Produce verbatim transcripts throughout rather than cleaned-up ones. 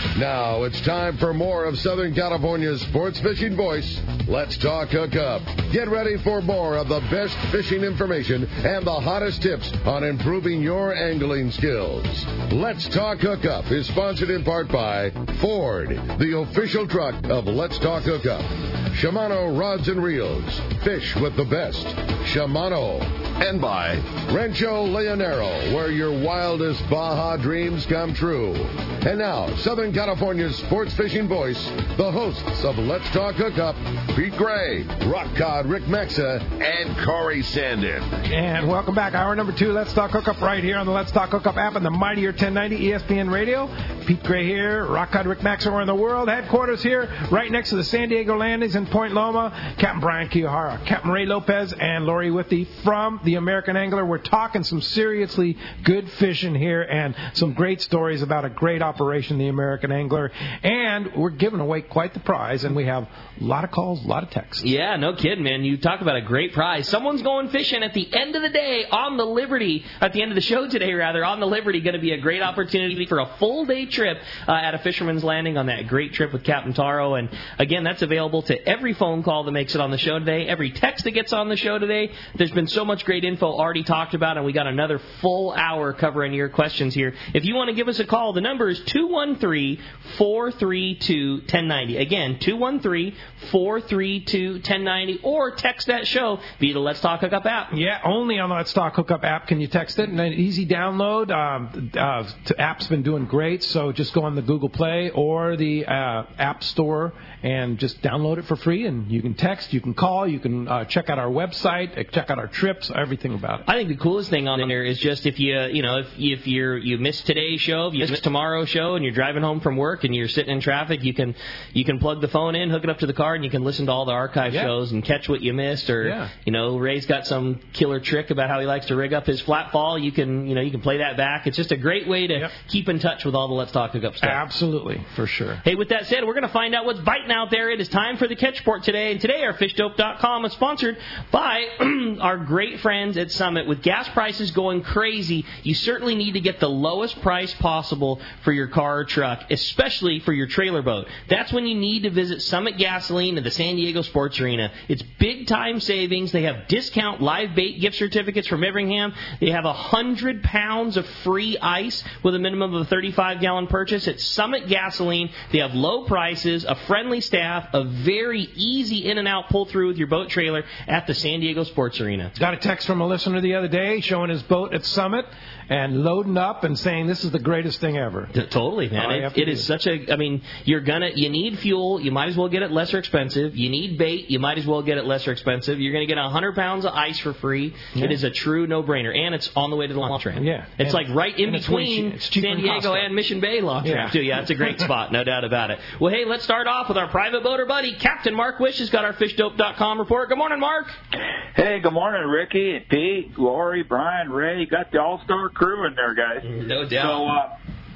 Now it's time for more of Southern California's sports fishing voice. Let's Talk Hookup. Get ready for more of the best fishing information and the hottest tips on improving your angling skills. Let's Talk Hookup is sponsored in part by Ford, the official truck of Let's Talk Hookup. Shimano Rods and Reels. Fish with the best. Shimano. And by Rancho Leonero, where your wildest Baja dreams come true. And now, Southern California's sports fishing voice, the hosts of Let's Talk Hookup, Pete Gray, Rock Cod Rick Mexa, and Corey Sandin. And welcome back. Hour number two, Let's Talk Hookup, right here on the Let's Talk Hookup app and the Mightier ten ninety E S P N Radio. Pete Gray here, Rock Cod Rick Mexa. We're in the world headquarters here, right next to the San Diego Landings in Point Loma. Captain Brian Kiyahara, Captain Ray Lopez, and Lori Withy from the American Angler. We're talking some seriously good fishing here and some great stories about a great operation, the American Angler. And we're giving away quite the prize, and we have a lot of calls, a lot of texts. Yeah, no kidding, man. You talk about a great prize. Someone's going fishing at the end of the day on the Liberty, at the end of the show today, rather, on the Liberty. Going to be a great opportunity for a full day trip uh, at a Fisherman's Landing on that great trip with Captain Taro. And again, that's available to every phone call that makes it on the show today, every text that gets on the show today. There's been so much great info already talked about, and we got another full hour covering your questions here. If you want to give us a call, the number is two one three, four three two, one oh nine oh. Again, two one three, four three two, one oh nine oh, or text that show via the Let's Talk Hookup app. Yeah, only on the Let's Talk Hookup app can you text it, and an easy download. Um, uh, the app's been doing great, so just go on the Google Play or the uh, App Store and just download it for free, and you can text, you can call, you can uh, check out our website, check out our trips, everything about it. I think the coolest thing on there is just if you, you know, if if you're you missed today's show, if you missed tomorrow's show, and you're driving home from work and you're sitting in traffic, you can you can plug the phone in, hook it up to the car, and you can listen to all the archive yeah. shows and catch what you missed. Or yeah. you know, Ray's got some killer trick about how he likes to rig up his flat fall. You can you know you can play that back. It's just a great way to yep. keep in touch with all the Let's Talk Hookup stuff. Absolutely, for sure. Hey, with that said, we're going to find out what's biting out there. It is time for the Catch Report today, and today our fish dope dot com is sponsored by our great friends at Summit. With gas prices going crazy, you certainly need to get the lowest price possible for your car or truck, especially for your trailer boat. That's when you need to visit Summit Gasoline at the San Diego Sports Arena. It's big-time savings. They have discount live bait gift certificates from Everingham. They have one hundred pounds of free ice with a minimum of a thirty-five gallon purchase. It's Summit Gasoline. They have low prices, a friendly staff, a very easy in-and-out pull-through with your boat trailer at the San Diego Sports Arena. Got a text from a listener the other day showing his boat at Summit and loading up and saying this is the greatest thing ever. Totally, man. It, it is such a, I mean, you're going to, you need fuel, you might as well get it lesser expensive. You need bait, you might as well get it lesser expensive. You're going to get one hundred pounds of ice for free. Yeah. It is a true no-brainer. And it's on the way to the launch ramp. Yeah. It's and, like right in between San Diego and Mission Bay launch yeah. ramp, too. Yeah, it's a great spot, no doubt about it. Well, hey, let's start off with our private boater buddy, Captain Mark Wish has got our fish dope dot com report. Good morning, Mark. Hey, good morning, Ricky and Pete, Lori, Brian, Ray. You got the all-star crew in there, guys. No doubt. So, uh,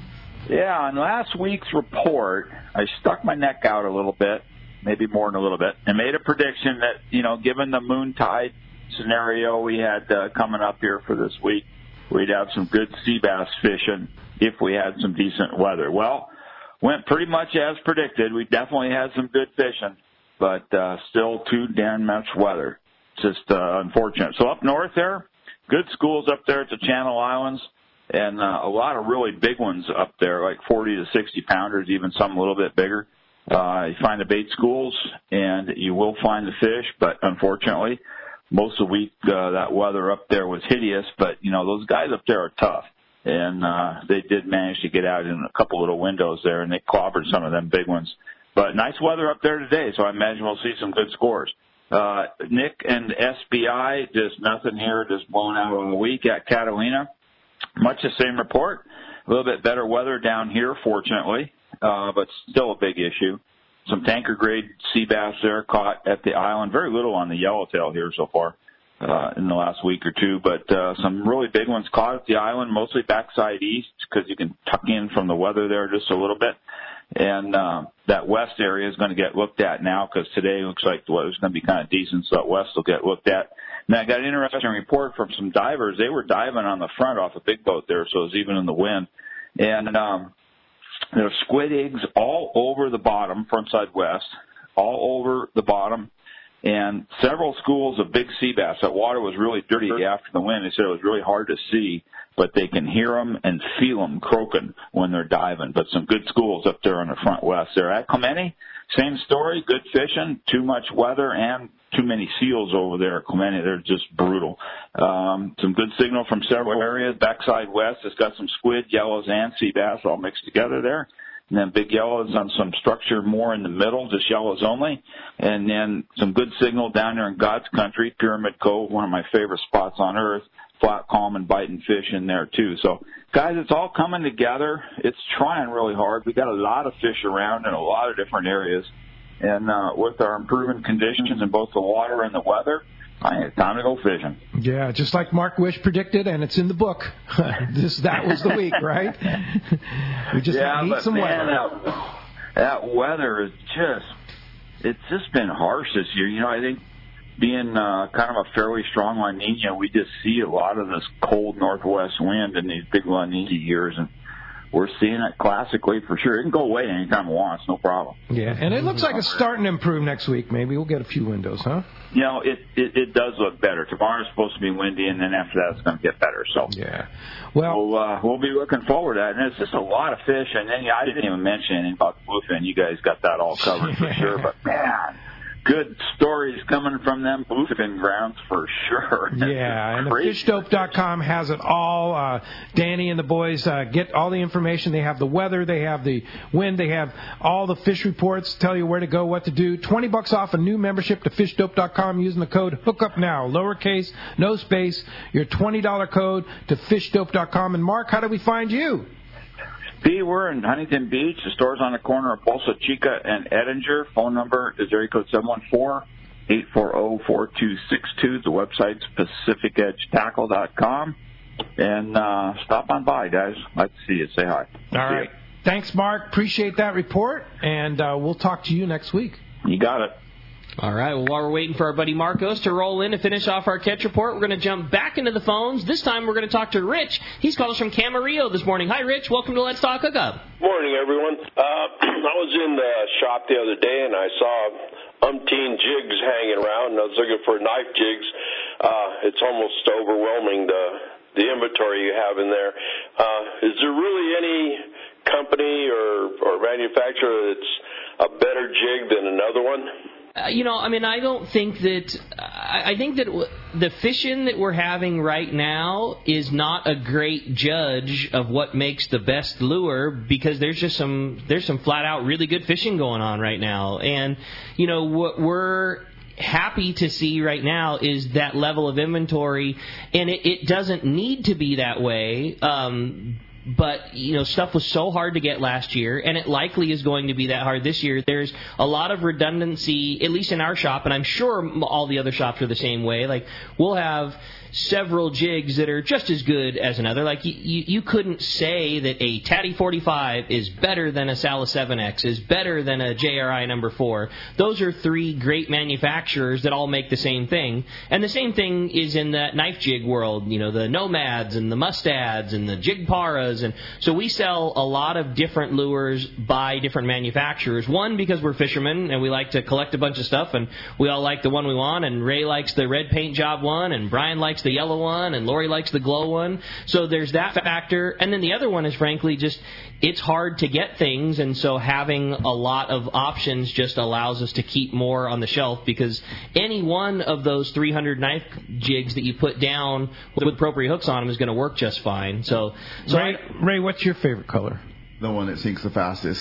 yeah, on last week's report, I stuck my neck out a little bit, maybe more than a little bit, and made a prediction that, you know, given the moon tide scenario we had uh, coming up here for this week, we'd have some good sea bass fishing if we had some decent weather. Well, went pretty much as predicted. We definitely had some good fishing, but uh, still too damn much weather. Just uh, unfortunate. So up north there, good schools up there at the Channel Islands, and uh, a lot of really big ones up there, like forty to sixty pounders, even some a little bit bigger. Uh, you find the bait schools, and you will find the fish, but unfortunately, most of the week uh, that weather up there was hideous, but, you know, those guys up there are tough. And uh, they did manage to get out in a couple little windows there, and they clobbered some of them big ones. But nice weather up there today, so I imagine we'll see some good scores. Uh, Nick and S B I, just nothing here, just blown out on the week at Catalina. Much the same report. A little bit better weather down here, fortunately, uh, but still a big issue. Some tanker-grade sea bass there caught at the island. Very little on the yellowtail here so far uh, in the last week or two, but uh, some really big ones caught at the island, mostly backside east because you can tuck in from the weather there just a little bit. And uh, that west area is going to get looked at now because today looks like the weather's going to be kind of decent, so that west will get looked at. And I got an interesting report from some divers. They were diving on the front off a big boat there, so it was even in the wind. And um, There are squid eggs all over the bottom, frontside west, all over the bottom, and several schools of big sea bass. That water was really dirty after the wind. They said it was really hard to see, but they can hear them and feel them croaking when they're diving. But some good schools up there on the front west. They're at Clemente. Same story, good fishing, too much weather, and too many seals over there at Clemente. They're just brutal. Um, some good signal from several areas. Backside west has got some squid, yellows, and sea bass all mixed together there. And then big yellows on some structure more in the middle, just yellows only. And then some good signal down there in God's country, Pyramid Cove, one of my favorite spots on earth. Flat, calm, and biting fish in there, too. So, guys, it's all coming together. It's trying really hard. We got a lot of fish around in a lot of different areas. And uh, with our improving conditions in both the water and the weather, I think it's time to go fishing. Yeah, just like Mark Wish predicted, and it's in the book. this That was the week, right? we just yeah, need but some man, weather. That, that weather is just, it's just been harsh this year. You know, I think being uh, kind of a fairly strong La Nina, we just see a lot of this cold northwest wind in these big La Nina years, and we're seeing it classically for sure. It can go away anytime it wants, no problem. Yeah, and it looks like it's starting to improve next week. Maybe we'll get a few windows, huh? You know, it, it, it does look better. Tomorrow's supposed to be windy, and then after that it's going to get better. So yeah, well, we'll, uh, we'll be looking forward to that. And it's just a lot of fish. And then yeah, I didn't even mention anything about the bluefin. You guys got that all covered for sure. But man, good stories coming from them bluefin grounds for sure. Yeah, and the fish dope dot com has it all. Uh, Danny and the boys uh, get all the information. They have the weather, they have the wind, they have all the fish reports, tell you where to go, what to do. twenty bucks off a new membership to fish dope dot com using the code HOOKUPNOW, lowercase, no space, your twenty dollars code to fish dope dot com. And Mark, how do we find you? B, we're in Huntington Beach. The store's on the corner of Bolsa Chica and Edinger. Phone number is area code seven one four, eight four zero, four two six two. The website's pacific edge tackle dot com. And uh, stop on by, guys. Like to see you. Say hi. All right. Thanks, Mark. Appreciate that report, and uh, we'll talk to you next week. You got it. All right, well, while we're waiting for our buddy Marcos to roll in to finish off our catch report, we're going to jump back into the phones. This time we're going to talk to Rich. He's calling us from Camarillo this morning. Hi, Rich. Welcome to Let's Talk Hookup. Morning, everyone. Uh, I was in the shop the other day, and I saw umpteen jigs hanging around, and I was looking for knife jigs. Uh, it's almost overwhelming, the, the inventory you have in there. Uh, is there really any company or, or manufacturer that's a better jig than another one? Uh, you know, I mean, I don't think that, I, I think that w- the fishing that we're having right now is not a great judge of what makes the best lure, because there's just some, there's some flat out really good fishing going on right now. And, you know, what we're happy to see right now is that level of inventory, and it, it doesn't need to be that way. Um, But, you know, stuff was so hard to get last year, and it likely is going to be that hard this year. There's a lot of redundancy, at least in our shop, and I'm sure all the other shops are the same way. Like, we'll have several jigs that are just as good as another. Like, you, you, you couldn't say that a Tatty forty-five is better than a Salas seven X, is better than a J R I number four. Those are three great manufacturers that all make the same thing. And the same thing is in that knife jig world, you know, the Nomads and the Mustads and the Jig Paras. And so we sell a lot of different lures by different manufacturers. One, because we're fishermen and we like to collect a bunch of stuff, and we all like the one we want, and Ray likes the red paint job one, and Brian likes the yellow one, and Lori likes the glow one. So there's that factor. And then the other one is, frankly, just it's hard to get things, and so having a lot of options just allows us to keep more on the shelf, because any one of those three hundred knife jigs that you put down with appropriate hooks on them is going to work just fine. So, so Ray, I, Ray, what's your favorite color? The one that sinks the fastest.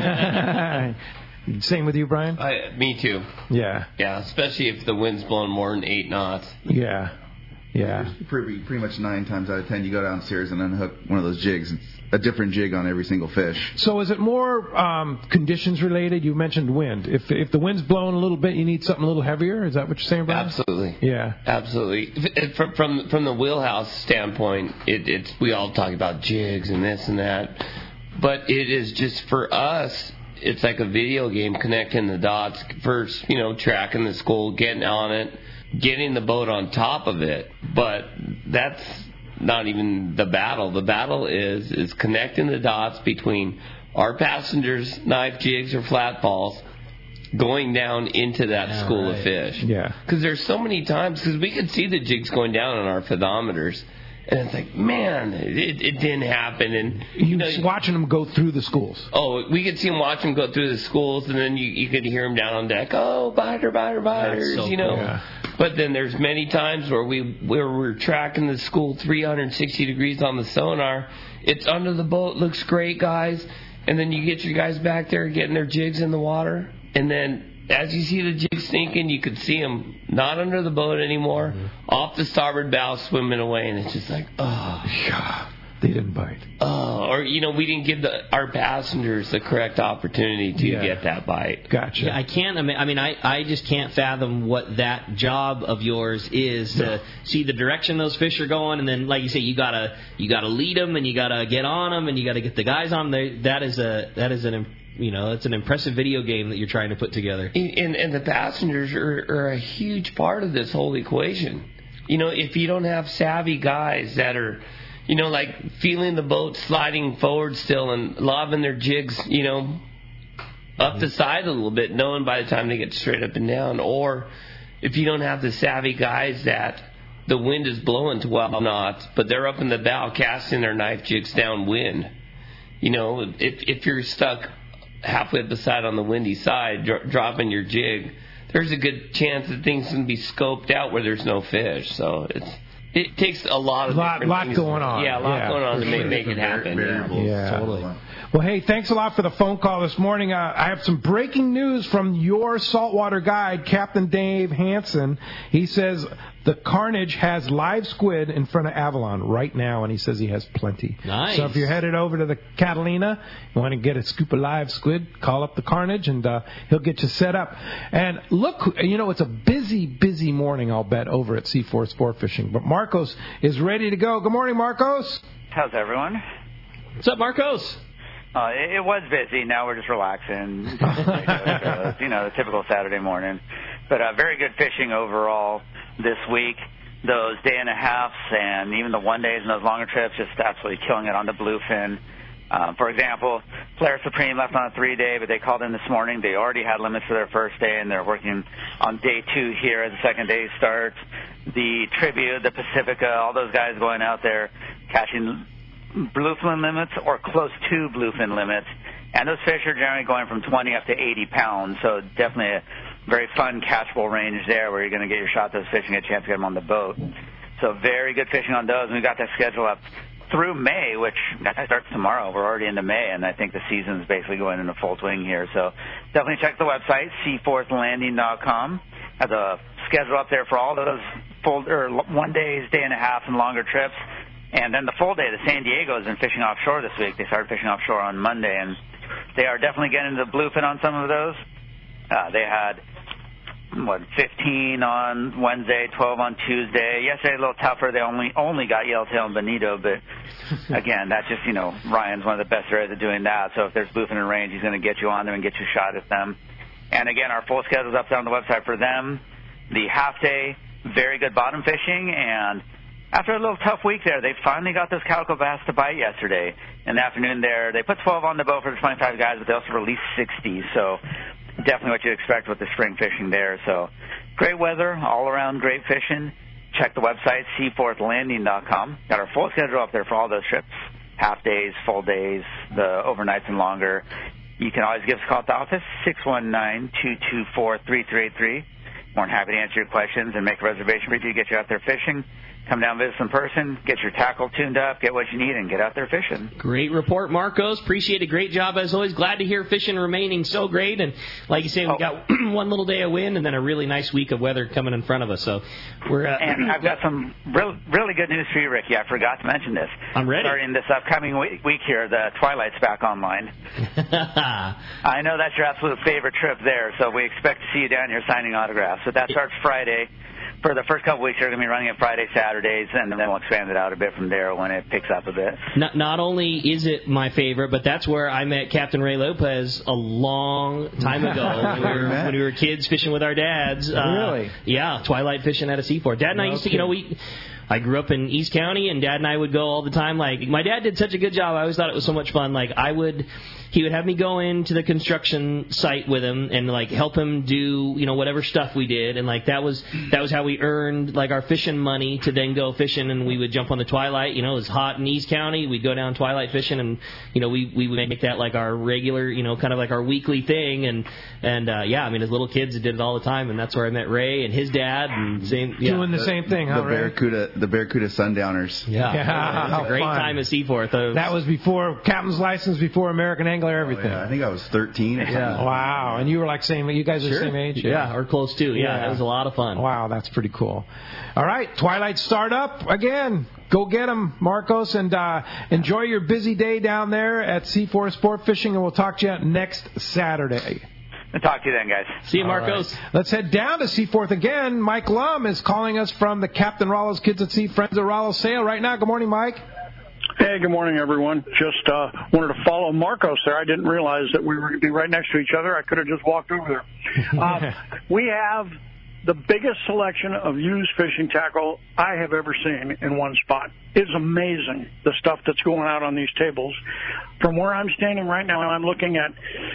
Same with you, Brian? I, me too. Yeah. Yeah, especially if the wind's blowing more than eight knots. Yeah. Yeah. Pretty, pretty much nine times out of ten, you go downstairs and unhook one of those jigs. It's a different jig on every single fish. So is it more um, conditions related? You mentioned wind. If if the wind's blowing a little bit, you need something a little heavier? Is that what you're saying, Brian? Absolutely. Yeah. Absolutely. From from, from the wheelhouse standpoint, it, it's we all talk about jigs and this and that. But it is just, for us, it's like a video game, connecting the dots. First, you know, tracking the school, getting on it, getting the boat on top of it. But that's not even the battle. The battle is is connecting the dots between our passengers' knife jigs or flat balls going down into that yeah, school right. of fish. Yeah. Because there's so many times, because we could see the jigs going down on our fathometers, and it's like, man, it, it didn't happen. And you know, just watching them go through the schools. Oh, we could see them watch them go through the schools, and then you, you could hear them down on deck. Oh, biter, biter, biters, so you know. Cool. Yeah. But then there's many times where we where we're tracking the school three hundred sixty degrees on the sonar. It's under the boat, looks great, guys. And then you get your guys back there getting their jigs in the water, and then as you see the jigs sinking, you could see them not under the boat anymore, mm-hmm. off the starboard bow, swimming away, and it's just like, oh, yeah, they didn't bite. Oh, or you know, we didn't give the, our passengers the correct opportunity to yeah. get that bite. Gotcha. Yeah, I can't. I mean, I, I just can't fathom what that job of yours is to no. see the direction those fish are going, and then, like you say, you gotta you gotta lead them, and you gotta get on them, and you gotta get the guys on them. That is a that is an You know, it's an impressive video game that you're trying to put together. And, and the passengers are, are a huge part of this whole equation. You know, if you don't have savvy guys that are, you know, like feeling the boat sliding forward still and lobbing their jigs, you know, up the side a little bit, knowing by the time they get straight up and down. Or if you don't have the savvy guys that the wind is blowing twelve knots, but they're up in the bow casting their knife jigs downwind. You know, if if you're stuck halfway up the side on the windy side, dro- dropping your jig, there's a good chance that things can be scoped out where there's no fish. So it's it takes a lot of lot, lot things. going on. Yeah, a lot yeah, going on to sure. make, make it happen. Variables. Yeah, totally. Well, hey, thanks a lot for the phone call this morning. Uh, I have some breaking news from your saltwater guide, Captain Dave Hansen. He says the Carnage has live squid in front of Avalon right now, and he says he has plenty. Nice. So if you're headed over to the Catalina, you want to get a scoop of live squid, call up the Carnage, and uh, he'll get you set up. And look, you know, it's a busy, busy morning, I'll bet, over at Seaforth Sport Fishing. But Marcos is ready to go. Good morning, Marcos. How's everyone? What's up, Marcos? Uh, it, it was busy. Now we're just relaxing. uh, you know, the typical Saturday morning. But uh, very good fishing overall this week. Those day and a halves and even the one days and those longer trips, just absolutely killing it on the bluefin. Um, for example, Polaris Supreme left on a three-day, but they called in this morning. They already had limits for their first day, and they're working on day two here as the second day starts. The Tribute, the Pacifica, all those guys going out there catching bluefin limits or close to bluefin limits. And those fish are generally going from twenty up to eighty pounds, so definitely a very fun catchable range there where you're going to get your shot at those fish and get a chance to get them on the boat. So very good fishing on those, and we've got that schedule up through May, which that starts tomorrow. We're already into May, and I think the season's basically going into full swing here. So definitely check the website, seaforth landing dot com. Has a schedule up there for all those full or one days, day and a half, and longer trips. And then the full day, the San Diego has been fishing offshore this week. They started fishing offshore on Monday, and they are definitely getting the bluefin on some of those. Uh, they had, what, fifteen on Wednesday, twelve on Tuesday. Yesterday, a little tougher. They only only got yellowtail and bonito, but again, that's just, you know, Ryan's one of the best there at doing that. So if there's bluefin in range, he's going to get you on there and get you shot at them. And again, our full schedule is up there on the website for them. The half day, very good bottom fishing, and after a little tough week there, they finally got those calico bass to bite yesterday. In the afternoon there, they put twelve on the boat for the twenty-five guys, but they also released sixty. So definitely what you expect with the spring fishing there. So great weather, all around great fishing. Check the website, seaforth landing dot com. Got our full schedule up there for all those trips, half days, full days, the overnights and longer. You can always give us a call at the office, six one nine, two two four, three three eight three. More than happy to answer your questions and make a reservation for you to get you out there fishing. Come down, visit in person, get your tackle tuned up, get what you need, and get out there fishing. Great report, Marcos. Appreciate it. Great job, as always. Glad to hear fishing remaining so great. And like you say, we oh. got one little day of wind and then a really nice week of weather coming in front of us. So we're. Uh, and I've got some real, really good news for you, Ricky. I forgot to mention this. I'm ready. Starting this upcoming week, week here, the Twilight's back online. I know that's your absolute favorite trip there, so we expect to see you down here signing autographs. So that starts Friday. For the first couple weeks, they're going to be running it Friday, Saturdays, and then we'll expand it out a bit from there when it picks up a bit. Not, not only is it my favorite, but that's where I met Captain Ray Lopez a long time ago when, we were, when we were kids fishing with our dads. Really? Uh, yeah, twilight fishing at a Seaforth. Dad and I used to, you know, we... I grew up in East County, and Dad and I would go all the time. Like, my dad did such a good job. I always thought it was so much fun. Like, I would he would have me go into the construction site with him and like help him do you know whatever stuff we did, and like that was that was how we earned like our fishing money to then go fishing. And we would jump on the Twilight. You know, it was hot in East County. We'd go down Twilight fishing, and you know we we would make that like our regular you know kind of like our weekly thing. And and uh, yeah, I mean as little kids did it all the time, and that's where I met Ray and his dad and same yeah. doing the same thing. The, huh, the Ray? Barracuda, the Barracuda Sundowners. Yeah, yeah, it was a great fun. time at Seaforth. Was... That was before captain's license, before American Angler, everything. Oh, yeah. I think I was thirteen. Or yeah. something. Wow, and you were like same. You guys are sure. the same age. Yeah. yeah, or close to. Yeah, yeah, it was a lot of fun. Wow, that's pretty cool. All right, Twilight start up again. Go get them, Marcos, and uh, enjoy your busy day down there at Seaforth Sport Fishing, and we'll talk to you next Saturday. I'll talk to you then, guys. See you, Marcos. Right. Let's head down to Seaforth again. Mike Lum is calling us from the Captain Rollo's Kids at Sea Friends of Rollo sale right now. Good morning, Mike. Hey, good morning, everyone. Just uh, wanted to follow Marcos there. I didn't realize that we were going to be right next to each other. I could have just walked over there. Uh, we have the biggest selection of used fishing tackle I have ever seen in one spot. It's amazing, the stuff that's going out on these tables. From where I'm standing right now, I'm looking at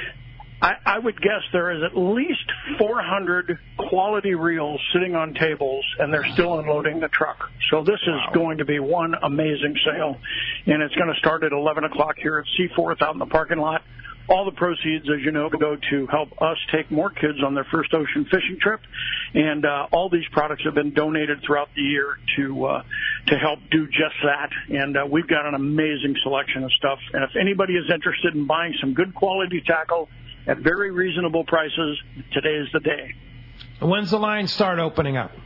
I, I would guess there is at least four hundred quality reels sitting on tables, and they're still unloading the truck. So this is wow. going to be one amazing sale, and it's going to start at eleven o'clock here at Seaforth out in the parking lot. All the proceeds, as you know, go to help us take more kids on their first ocean fishing trip, and uh, all these products have been donated throughout the year to uh, to help do just that. And uh, we've got an amazing selection of stuff. And if anybody is interested in buying some good quality tackle at very reasonable prices, today is the day. When's the line start opening up?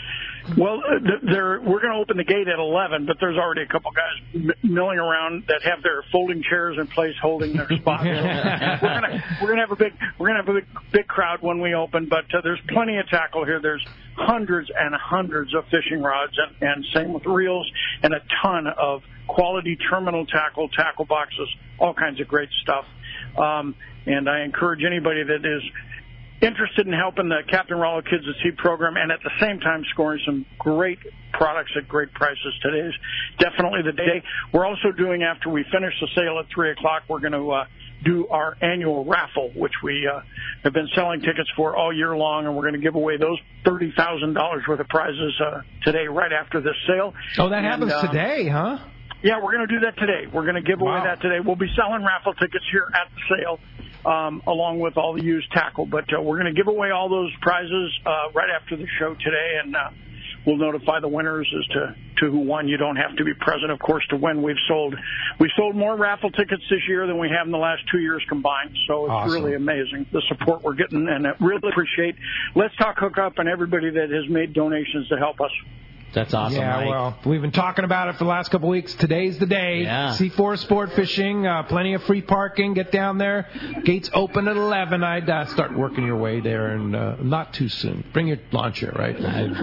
Well, they're, we're going to open the gate at eleven, but there's already a couple guys milling around that have their folding chairs in place, holding their spots. we're going to we're going to have a big we're going to have a big, big crowd when we open, but uh, there's plenty of tackle here. There's hundreds and hundreds of fishing rods, and, and same with reels, and a ton of quality terminal tackle, tackle boxes, all kinds of great stuff. Um, and I encourage anybody that is interested in helping the Captain Rollo Kids at Sea program and at the same time scoring some great products at great prices. Today is definitely the day. We're also doing, after we finish the sale at three o'clock, we're going to uh, do our annual raffle, which we uh, have been selling tickets for all year long, and we're going to give away those thirty thousand dollars worth of prizes uh, today right after this sale. Oh, that and, happens um, today, huh? Yeah, we're going to do that today. We're going to give away wow. that today. We'll be selling raffle tickets here at the sale, um, along with all the used tackle. But uh, we're going to give away all those prizes uh, right after the show today, and uh, we'll notify the winners as to, to who won. You don't have to be present, of course, to win. We've sold we've sold more raffle tickets this year than we have in the last two years combined. So it's awesome. Really amazing, the support we're getting, and I really appreciate Let's Talk Hookup and everybody that has made donations to help us. That's awesome, Yeah, Mike. well, we've been talking about it for the last couple of weeks. Today's the day. Yeah. Seaforth Sport Fishing, uh, plenty of free parking. Get down there. Gates open at eleven. I'd uh, start working your way there, and uh, not too soon. Bring your lawn chair, right?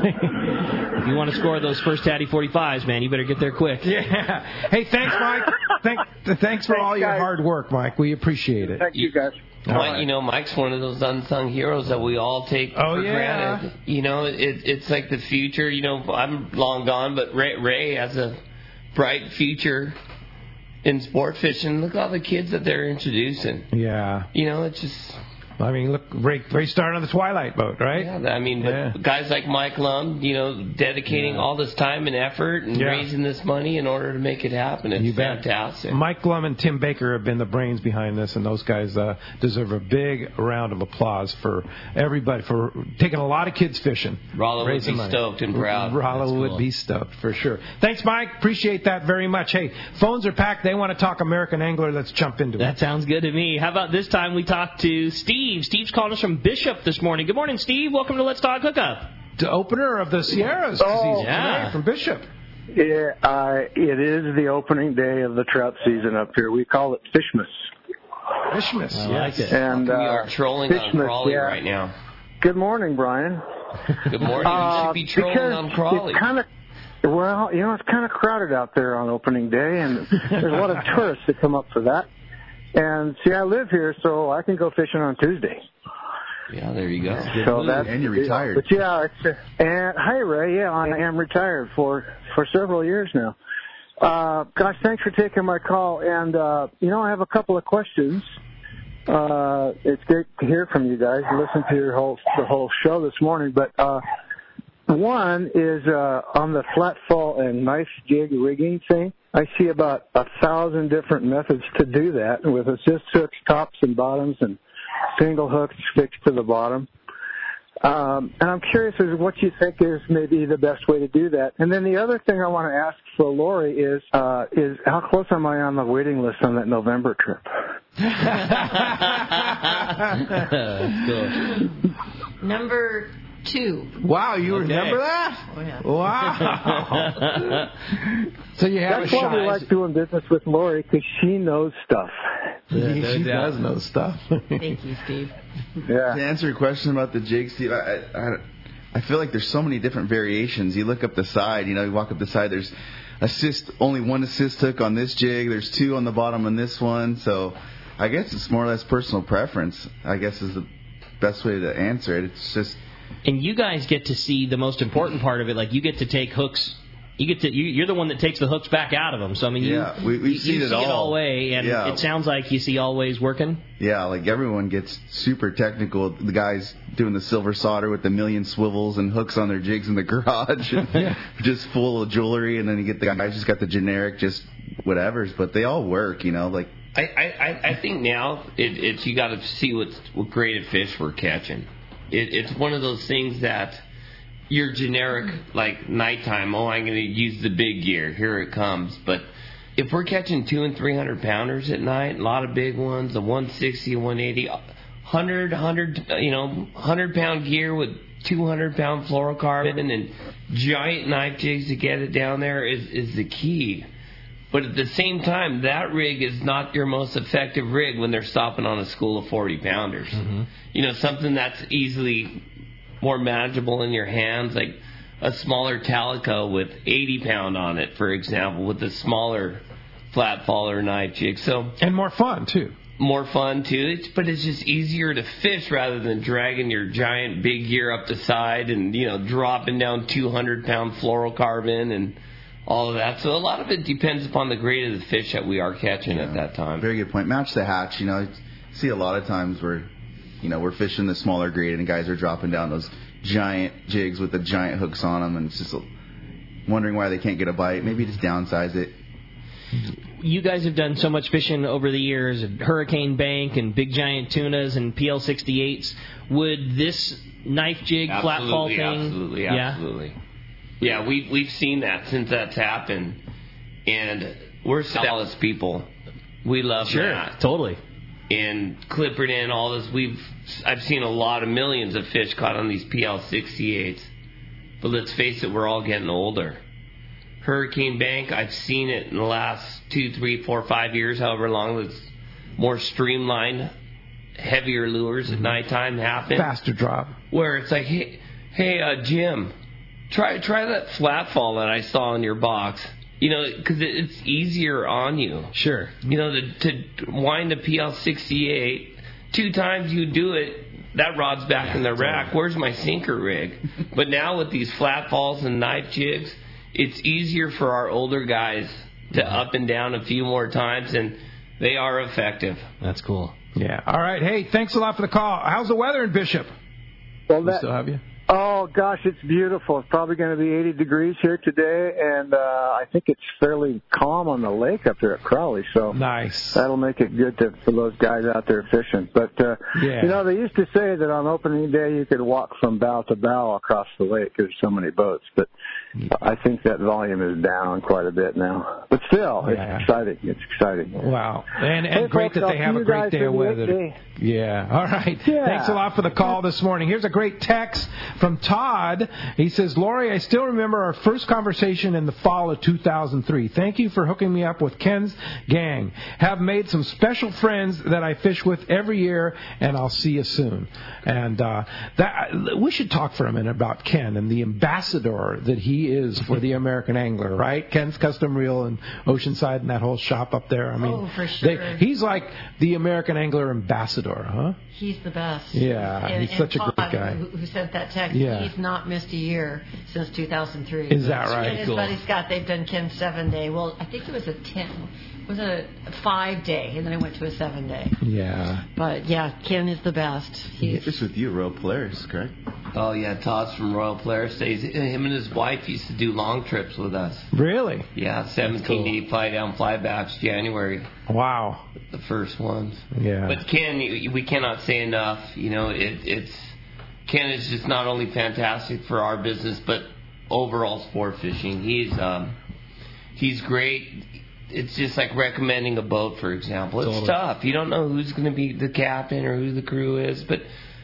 If you want to score those first Tatty forty-fives, man, you better get there quick. Yeah. Hey, thanks, Mike. Thank, thanks for Thanks, all your guys. hard work, Mike. We appreciate it. Thank you, guys. Mike, right. you know, Mike's one of those unsung heroes that we all take Oh, for yeah. granted. You know, it, it's like the future. You know, I'm long gone, but Ray, Ray has a bright future in sport fishing. Look at all the kids that they're introducing. Yeah. You know, it's just... I mean, look, Ray, Ray started on the Twilight boat, right? Yeah, I mean, Yeah. but guys like Mike Lum, you know, dedicating Yeah. all this time and effort and Yeah. raising this money in order to make it happen. It's You bet. fantastic. Mike Lum and Tim Baker have been the brains behind this, and those guys uh, deserve a big round of applause for everybody for taking a lot of kids fishing. Rollo would raising be money. stoked and proud. Rollo That's would cool. be stoked for sure. Thanks, Mike. Appreciate that very much. Hey, phones are packed. They want to talk American Angler. Let's jump into it. That sounds good to me. How about this time we talk to Steve? Steve's calling us from Bishop this morning. Good morning, Steve. Welcome to Let's Talk Hookup. The opener of the Sierras Oh, season yeah. today from Bishop. Yeah, uh, it is the opening day of the trout season up here. We call it Fishmas. Fishmas, I yes. like it. And, we uh, are trolling on Fishmas, Crawley yeah. right now. Good morning, Brian. Good morning. Uh, you should be trolling because on Crawley. It's kind of, well, you know, it's kind of crowded out there on opening day, and there's a lot of tourists that come up for that. And see, I live here, so I can go fishing on Tuesday. Yeah, there you go. So that's, And you're retired. But yeah, it's, uh, and hi Ray, yeah, I am retired for for several years now. Uh, gosh, thanks for taking my call. And, uh, you know, I have a couple of questions. Uh, it's great to hear from you guys and listen to your whole, the whole show this morning. But, uh, one is, uh, on the flat fall and knife jig rigging thing. I see about a thousand different methods to do that with assist hooks, tops and bottoms, and single hooks fixed to the bottom. Um, and I'm curious as to what you think is maybe the best way to do that. And then the other thing I want to ask for Lori is, uh, is how close am I on the waiting list on that November trip? Cool. Number two. Wow, you okay. remember that? Oh, yeah. Wow. So you have That's a why shot. we like doing business with Lori, because she knows stuff. Yeah, she does know stuff. Thank you, Steve. Yeah. To answer your question about the jig, Steve, I, I, I feel like there's so many different variations. You look up the side, you know, you walk up the side, there's assist, only one assist hook on this jig, there's two on the bottom on this one. So I guess it's more or less personal preference, I guess is the best way to answer it. It's just... And you guys get to see the most important part of it. Like, you get to take hooks. You get to. You, you're the one that takes the hooks back out of them. So I mean, you, yeah, we, we've you, seen you it see all. it all way, and yeah. it sounds like you see always working. Yeah, like everyone gets super technical. The guys doing the silver solder with the million swivels and hooks on their jigs in the garage, and just full of jewelry. And then you get the guys just got the generic, just whatever's. But they all work, you know, like. I, I, I think now it, it's you got to see what's, what grade of fish we're catching. It, it's one of those things that your generic, like nighttime, oh, I'm going to use the big gear, here it comes. But if we're catching two and three hundred pounders at night, a lot of big ones, a one sixty, a one eighty, one hundred, one hundred, you know, one hundred pound gear with two hundred pound fluorocarbon and giant knife jigs to get it down there is, is the key. But at the same time, that rig is not your most effective rig when they're stopping on a school of forty pounders. Mm-hmm. You know, something that's easily more manageable in your hands, like a smaller Talico with eighty pound on it, for example, with a smaller flat faller knife jig. So and more fun, too. More fun, too. It's, but it's just easier to fish rather than dragging your giant big gear up the side and, you know, dropping down two hundred pound fluorocarbon and all of that. So a lot of it depends upon the grade of the fish that we are catching yeah, at that time. Very good point. Match the hatch. You know, I see a lot of times where, you know, we're fishing the smaller grade and guys are dropping down those giant jigs with the giant hooks on them, and it's just wondering why they can't get a bite. Maybe just downsize it. You guys have done so much fishing over the years, Hurricane Bank and big giant tunas and P L sixty-eights. Would this knife jig absolutely, flat fall thing? Absolutely, absolutely. Yeah? Yeah, we, we've seen that since that's happened. And we're Dallas people. We love sure, that. Totally. And Clipperton, all this. We've I've seen a lot of millions of fish caught on these P L sixty-eights. But let's face it, we're all getting older. Hurricane Bank, I've seen it in the last two, three, four, five years, however long it's more streamlined, heavier lures mm-hmm. at nighttime happen. Faster drop. Where it's like, hey, hey, uh, Jim, try try that flat fall that I saw in your box. You know, because it, it's easier on you. Sure. You know, to, to wind a P L sixty-eight, two times you do it, that rod's back yeah, in the rack. Totally. Where's my sinker rig? But now with these flat falls and knife jigs, it's easier for our older guys to yeah. up and down a few more times, and they are effective. That's cool. Yeah. All right. Hey, thanks a lot for the call. How's the weather in Bishop? Well, we that, still have you? Oh, gosh, it's beautiful. It's probably going to be eighty degrees here today, and uh, I think it's fairly calm on the lake up there at Crowley. So nice. That'll make it good to, for those guys out there fishing. But, uh, yeah. you know, they used to say that on opening day you could walk from bow to bow across the lake because there's so many boats. But I think that volume is down quite a bit now. But still, yeah. it's exciting. It's exciting. Wow. And, and hey, great folks, that they I'll have a great day of weather. Day. Yeah. All right. Yeah. Thanks a lot for the call this morning. Here's a great text from Todd. He says, Lori, I still remember our first conversation in the fall of two thousand three. Thank you for hooking me up with Ken's gang. Have made some special friends that I fish with every year, and I'll see you soon. And uh, that we should talk for a minute about Ken and the ambassador that he he is for the American angler, right? Ken's Custom Reel and Oceanside and that whole shop up there. I mean, oh, for sure. They, he's like the American angler ambassador, huh? He's the best. Yeah, and, he's and such Todd, a great guy. Who, who sent that text, yeah. he's not missed a year since two thousand three. Is that right? And his cool. buddy Scott, they've done Ken's seven day. Well, I think it was a ten. It was a five day, and then I went to a seven day. Yeah. But yeah, Ken is the best. He's just with you, Royal Polaris, correct? Oh yeah, Todd's from Royal Polaris days. Him and his wife used to do long trips with us. Really? Yeah, seventeen day cool. fly down, fly backs, January. Wow. The first ones. Yeah. But Ken, we cannot say enough. You know, it, it's Ken is just not only fantastic for our business, but overall sport fishing. He's um, he's great. It's just like recommending a boat, for example. It's totally. tough. You don't know who's going to be the captain or who the crew is, but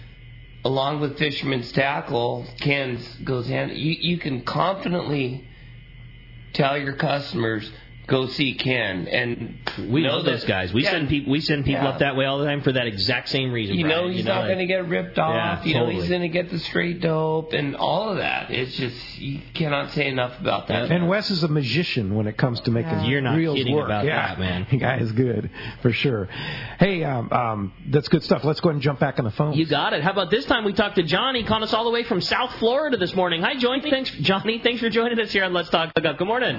along with Fisherman's Tackle, Ken's goes hand. You you can confidently tell your customers, go see Ken, and we know know those that, guys. We yeah, send people. We send people yeah. up that way all the time for that exact same reason. You know, Brian. he's you know, not going to get ripped off. Yeah, you totally. know, he's going to get the straight dope and all of that. It's just you cannot say enough about that. And Wes is a magician when it comes to making yeah. You're not reels kidding work. about yeah. that, man. The guy is good for sure. Hey, um, um, that's good stuff. Let's go ahead and jump back on the phone. You got it. How about this time we talked to Johnny, calling us all the way from South Florida this morning. Hi, Johnny. Thanks, Johnny. Thanks for joining us here on Let's Talk Hook Up. Good morning.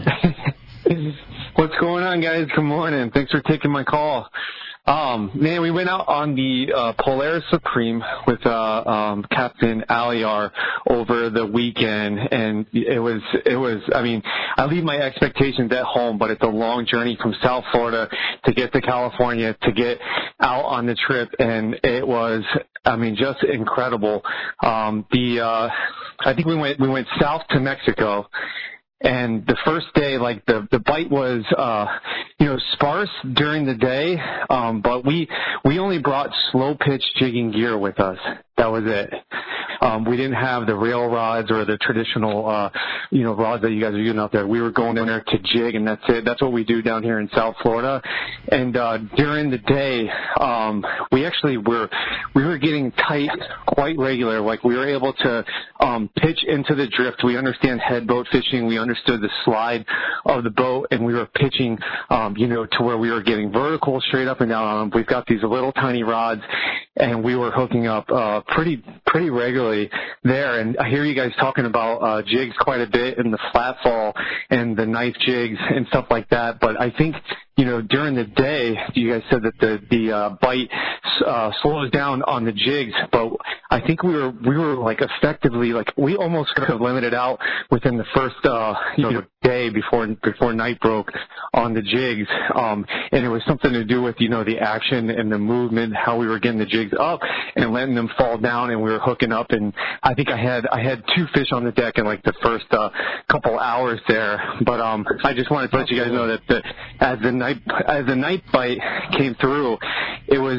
What's going on, guys? Good morning. Thanks for taking my call. Um, man, we went out on the uh, Polaris Supreme with uh, um, Captain Aliar over the weekend, and it was, it was. I mean, I leave my expectations at home, but it's a long journey from South Florida to get to California to get out on the trip, and it was, I mean, just incredible. Um, the, uh, I think we went, we went south to Mexico. And the first day, like the the bite was, uh, you know, sparse during the day, um, but we we only brought slow pitch jigging gear with us. That was it. Um, we didn't have the rail rods or the traditional, uh, you know, rods that you guys are using out there. We were going in there to jig, and that's it. That's what we do down here in South Florida. And uh, during the day, um, we actually were we were getting tight quite regular. Like we were able to um, pitch into the drift. We understand head boat fishing. We understood the slide of the boat, and we were pitching, um, you know, to where we were getting vertical straight up and down on them. We've got these little tiny rods, and we were hooking up uh, pretty pretty regularly there. And I hear you guys talking about uh, jigs quite a bit in the flat fall and the knife jigs and stuff like that. But I think, you know, during the day, you guys said that the the uh, bite uh, slows down on the jigs, but I think we were we were like effectively like we almost could have limited out within the first uh, you know day before before night broke on the jigs, um, and it was something to do with you know the action and the movement, how we were getting the jigs up and letting them fall down, and we were hooking up, and I think I had I had two fish on the deck in like the first uh, couple hours there, but um, I just wanted to let you guys know that the, as the night as the night bite came through, it was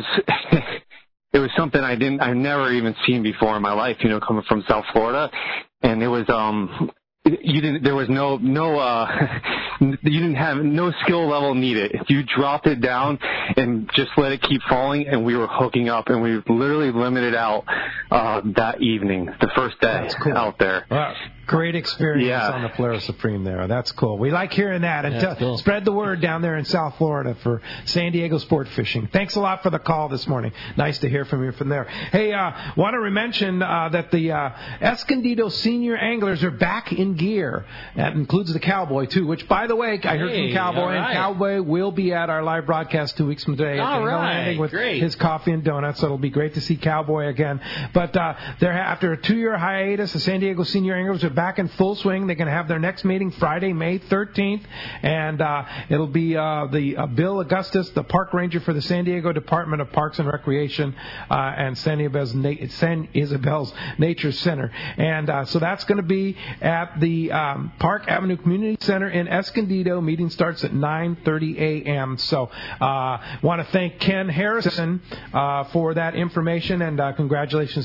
it was something I didn't I've never even seen before in my life, you know, coming from South Florida, and it was um you didn't there was no no uh you didn't have no skill level needed. You dropped it down and just let it keep falling, and we were hooking up, and we literally limited out uh that evening, the first day cool. out there. Wow. Great experience yeah. on the Polaris Supreme there. That's cool. We like hearing that. And That's t- cool. spread the word down there in South Florida for San Diego sport fishing. Thanks a lot for the call this morning. Nice to hear from you from there. Hey, uh, want to mention uh, that the uh, Escondido senior anglers are back in gear. That includes the Cowboy, too, which, by the way, I heard hey, from Cowboy, right. and Cowboy will be at our live broadcast two weeks from today all at the right. Landing with Great. his coffee and donuts. So it'll be great to see Cowboy again. But uh, they're, after a two-year hiatus, the San Diego senior anglers are back in full swing. They're going to have their next meeting Friday, May thirteenth, and uh, it'll be uh, the uh, Bill Augustus, the park ranger for the San Diego Department of Parks and Recreation, uh, and San Isabel's, Na- San Isabel's Nature Center. And uh, so that's going to be at the um, Park Avenue Community Center in Escondido. Meeting starts at nine thirty a.m. So uh, want to thank Ken Harrison uh, for that information, and uh, congratulations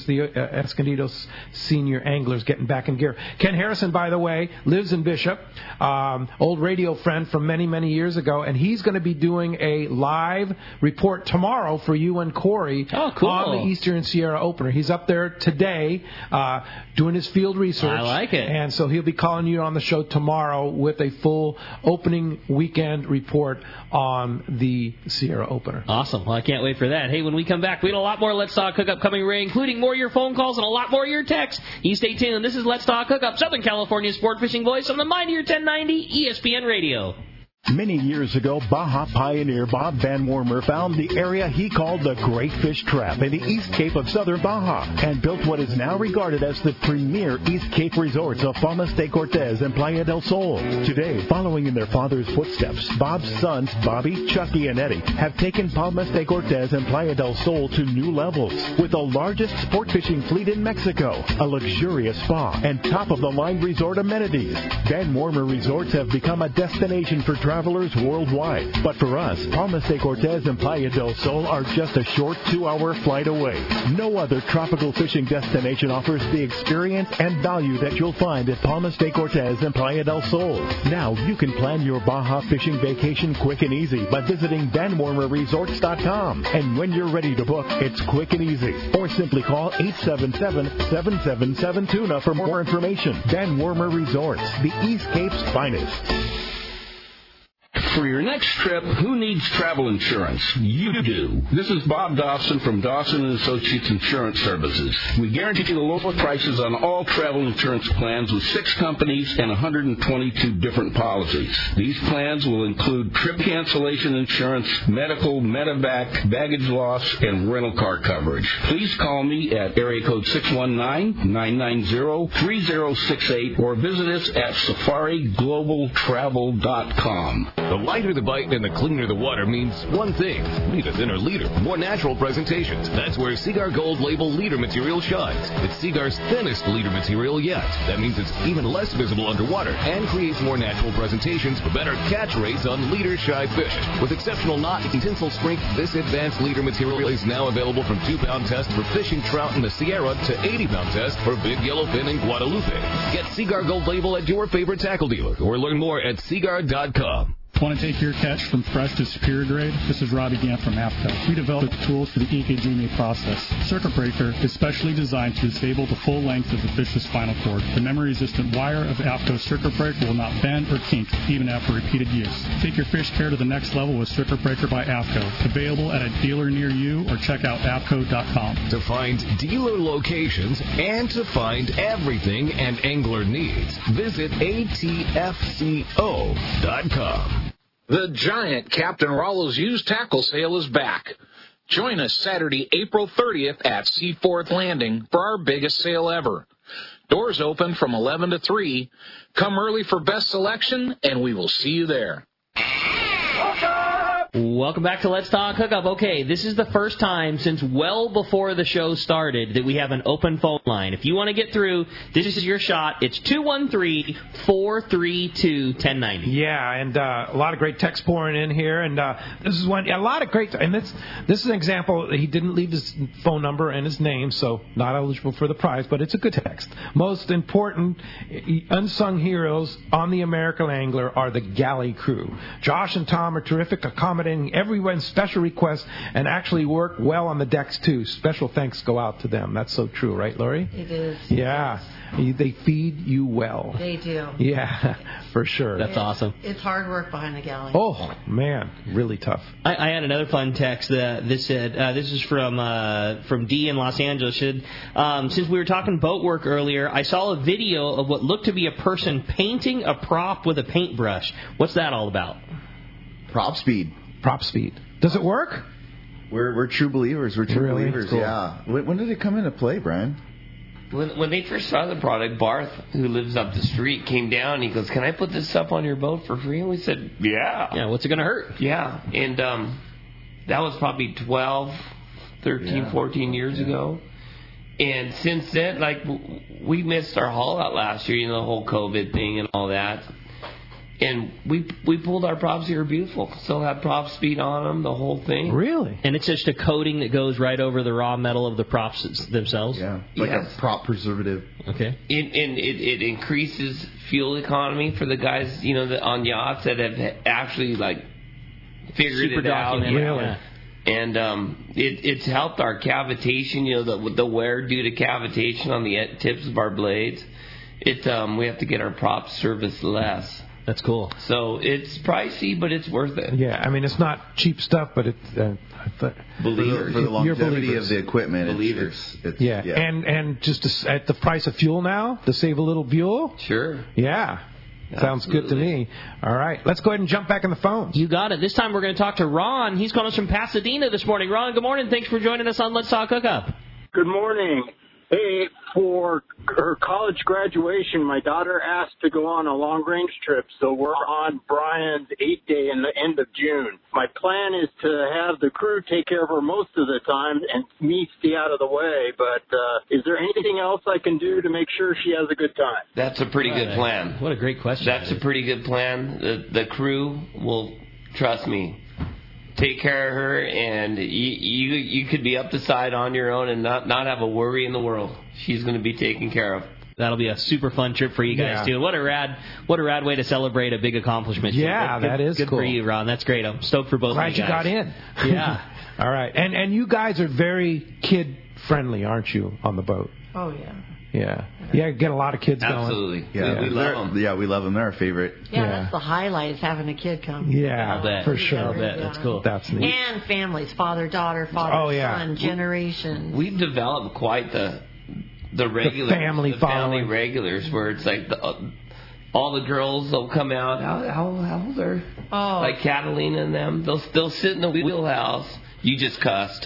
as the uh, Escondido senior anglers getting back in gear. Ken Harrison, by the way, lives in Bishop, um, old radio friend from many, many years ago, and he's going to be doing a live report tomorrow for you and Corey oh, cool. on the Eastern Sierra Opener. He's up there today uh, doing his field research. I like it. And so he'll be calling you on the show tomorrow with a full opening weekend report on the Sierra Opener. Awesome. Well, I can't wait for that. Hey, when we come back, we got a lot more Let's Talk Hookup coming, Ray, including more of your phone calls and a lot more of your texts. You stay tuned. This is Let's Talk Hookup, Southern California's sport fishing voice on the Mightier ten ninety E S P N Radio. Many years ago, Baja pioneer Bob Van Wormer found the area he called the Great Fish Trap in the East Cape of southern Baja and built what is now regarded as the premier East Cape resorts of Palmas de Cortez and Playa del Sol. Today, following in their father's footsteps, Bob's sons, Bobby, Chucky, and Eddie, have taken Palmas de Cortez and Playa del Sol to new levels with the largest sport fishing fleet in Mexico, a luxurious spa, and top-of-the-line resort amenities. Van Wormer Resorts have become a destination for travelers travelers worldwide. But for us, Palmas de Cortez and Playa del Sol are just a short two-hour flight away. No other tropical fishing destination offers the experience and value that you'll find at Palmas de Cortez and Playa del Sol. Now you can plan your Baja fishing vacation quick and easy by visiting van wormer resorts dot com. And when you're ready to book, it's quick and easy. Or simply call eight seven seven, seven seven seven, tuna for more information. Van Wormer Resorts, the East Cape's finest. For your next trip, who needs travel insurance? You do. This is Bob Dawson from Dawson and Associates Insurance Services. We guarantee the lowest prices on all travel insurance plans with six companies and one hundred twenty-two different policies. These plans will include trip cancellation insurance, medical, medevac, baggage loss, and rental car coverage. Please call me at area code six one nine, nine nine zero, three zero six eight or visit us at safari global travel dot com. The lighter the bite and the cleaner the water means one thing. Need a thinner leader, more natural presentations. That's where Seaguar Gold Label leader material shines. It's Seaguar's thinnest leader material yet. That means it's even less visible underwater and creates more natural presentations for better catch rates on leader shy fish. With exceptional knot and tinsel strength, this advanced leader material is now available from two pound test for fishing trout in the Sierra to eighty pound test for big yellowfin in Guadalupe. Get Seaguar Gold Label at your favorite tackle dealer or learn more at seaguar dot com. Want to take your catch from fresh to superior grade? This is Robbie Gant from AFCO. We developed the tools for the E K G M E process. Circuit breaker is specially designed to disable the full length of the fish's spinal cord. The memory-resistant wire of AFCO's circuit breaker will not bend or kink even after repeated use. Take your fish care to the next level with Circuit Breaker by AFCO. Available at a dealer near you or check out A F C O dot com. To find dealer locations and to find everything an angler needs, visit A T F C O dot com. The giant Captain Rollo's used tackle sale is back. Join us Saturday, April thirtieth at Seaforth Landing for our biggest sale ever. Doors open from eleven to three. Come early for best selection, and we will see you there. Welcome back to Let's Talk Hookup. Okay, this is the first time since well before the show started that we have an open phone line. If you want to get through, this is your shot. It's two one three, four three two, one oh nine oh. Yeah, and uh, a lot of great text pouring in here, and uh, this is one. A lot of great, and this this is an example. He didn't leave his phone number and his name, so not eligible for the prize, but it's a good text. Most important unsung heroes on the American Angler are the galley crew. Josh and Tom are terrific, accommodating everyone's special requests, and actually work well on the decks too. Special thanks go out to them. That's so true, right, Lori? It is. Yeah. They feed you well. They do. Yeah, for sure. That's it's, awesome. It's hard work behind the galley. Oh, man, really tough. I, I had another fun text that this said, uh, this is from uh, from D in Los Angeles. Said, um, since we were talking boat work earlier, I saw a video of what looked to be a person painting a prop with a paintbrush. What's that all about? Prop speed. Prop speed. Does it work? We're we're true believers. We're true really? believers. Cool. Yeah. When, when did it come into play, Brian? When when they first saw the product, Barth, who lives up the street, came down and he goes, "Can I put this stuff on your boat for free?" And we said, "Yeah." Yeah. What's it gonna hurt? Yeah. And um, that was probably twelve, thirteen, yeah. fourteen years yeah. ago. And since then, like we missed our haul out last year, you know, the whole COVID thing and all that. And we we pulled our props here beautiful. Still have prop speed on them, the whole thing. Really? And it's just a coating that goes right over the raw metal of the props themselves? Yeah, like yes. a prop preservative. Okay. It, and it, it increases fuel economy for the guys, you know, that on yachts that have actually, like, figured Super it out. documented. Really? Yeah. And um, it, it's helped our cavitation, you know, the, the wear due to cavitation on the tips of our blades. It um, we have to get our props serviced less. That's cool. So it's pricey, but it's worth it. Yeah, I mean, it's not cheap stuff, but it's... Uh, th- believers. For the longevity believers. of the equipment. Believers. It's, it's, yeah. yeah, and and just to, at the price of fuel now, to save a little fuel? Sure. Yeah. Sounds Absolutely. good to me. All right, let's go ahead and jump back in the phones. You got it. This time we're going to talk to Ron. He's calling us from Pasadena this morning. Ron, good morning. Thanks for joining us on Let's Talk Hookup. Good morning. Hey, for her college graduation, my daughter asked to go on a long-range trip, so we're on Brian's eight-day in the end of June. My plan is to have the crew take care of her most of the time and me stay out of the way, but uh, is there anything else I can do to make sure she has a good time? That's a pretty good plan. What a great question. That's a pretty good plan. The, the crew will, trust me, take care of her, and you, you you could be up the side on your own and not, not have a worry in the world. She's going to be taken care of. That'll be a super fun trip for you guys, Yeah. too. What a rad what a rad way to celebrate a big accomplishment. Yeah, good, that is good cool. for you, Ron. That's great. I'm stoked for both Glad of you you guys. got in. Yeah. All right, and and you guys are very kid-friendly, aren't you, on the boat? Oh, yeah. Yeah. Yeah, get a lot of kids Absolutely. going. Yeah, we they're- love them. Yeah, we love them. They're our favorite. Yeah, Yeah. that's the highlight, is having a kid come. Yeah, I'll bet. for sure. I'll bet. That's cool. That's neat. And families, father, daughter, father, Oh, yeah. son, generations. We've developed quite the the regulars, family the family following. regulars, where it's like the, uh, all the girls will come out. How how, how old are Oh. like Catalina and them? They'll they'll sit in the wheelhouse. You just cussed.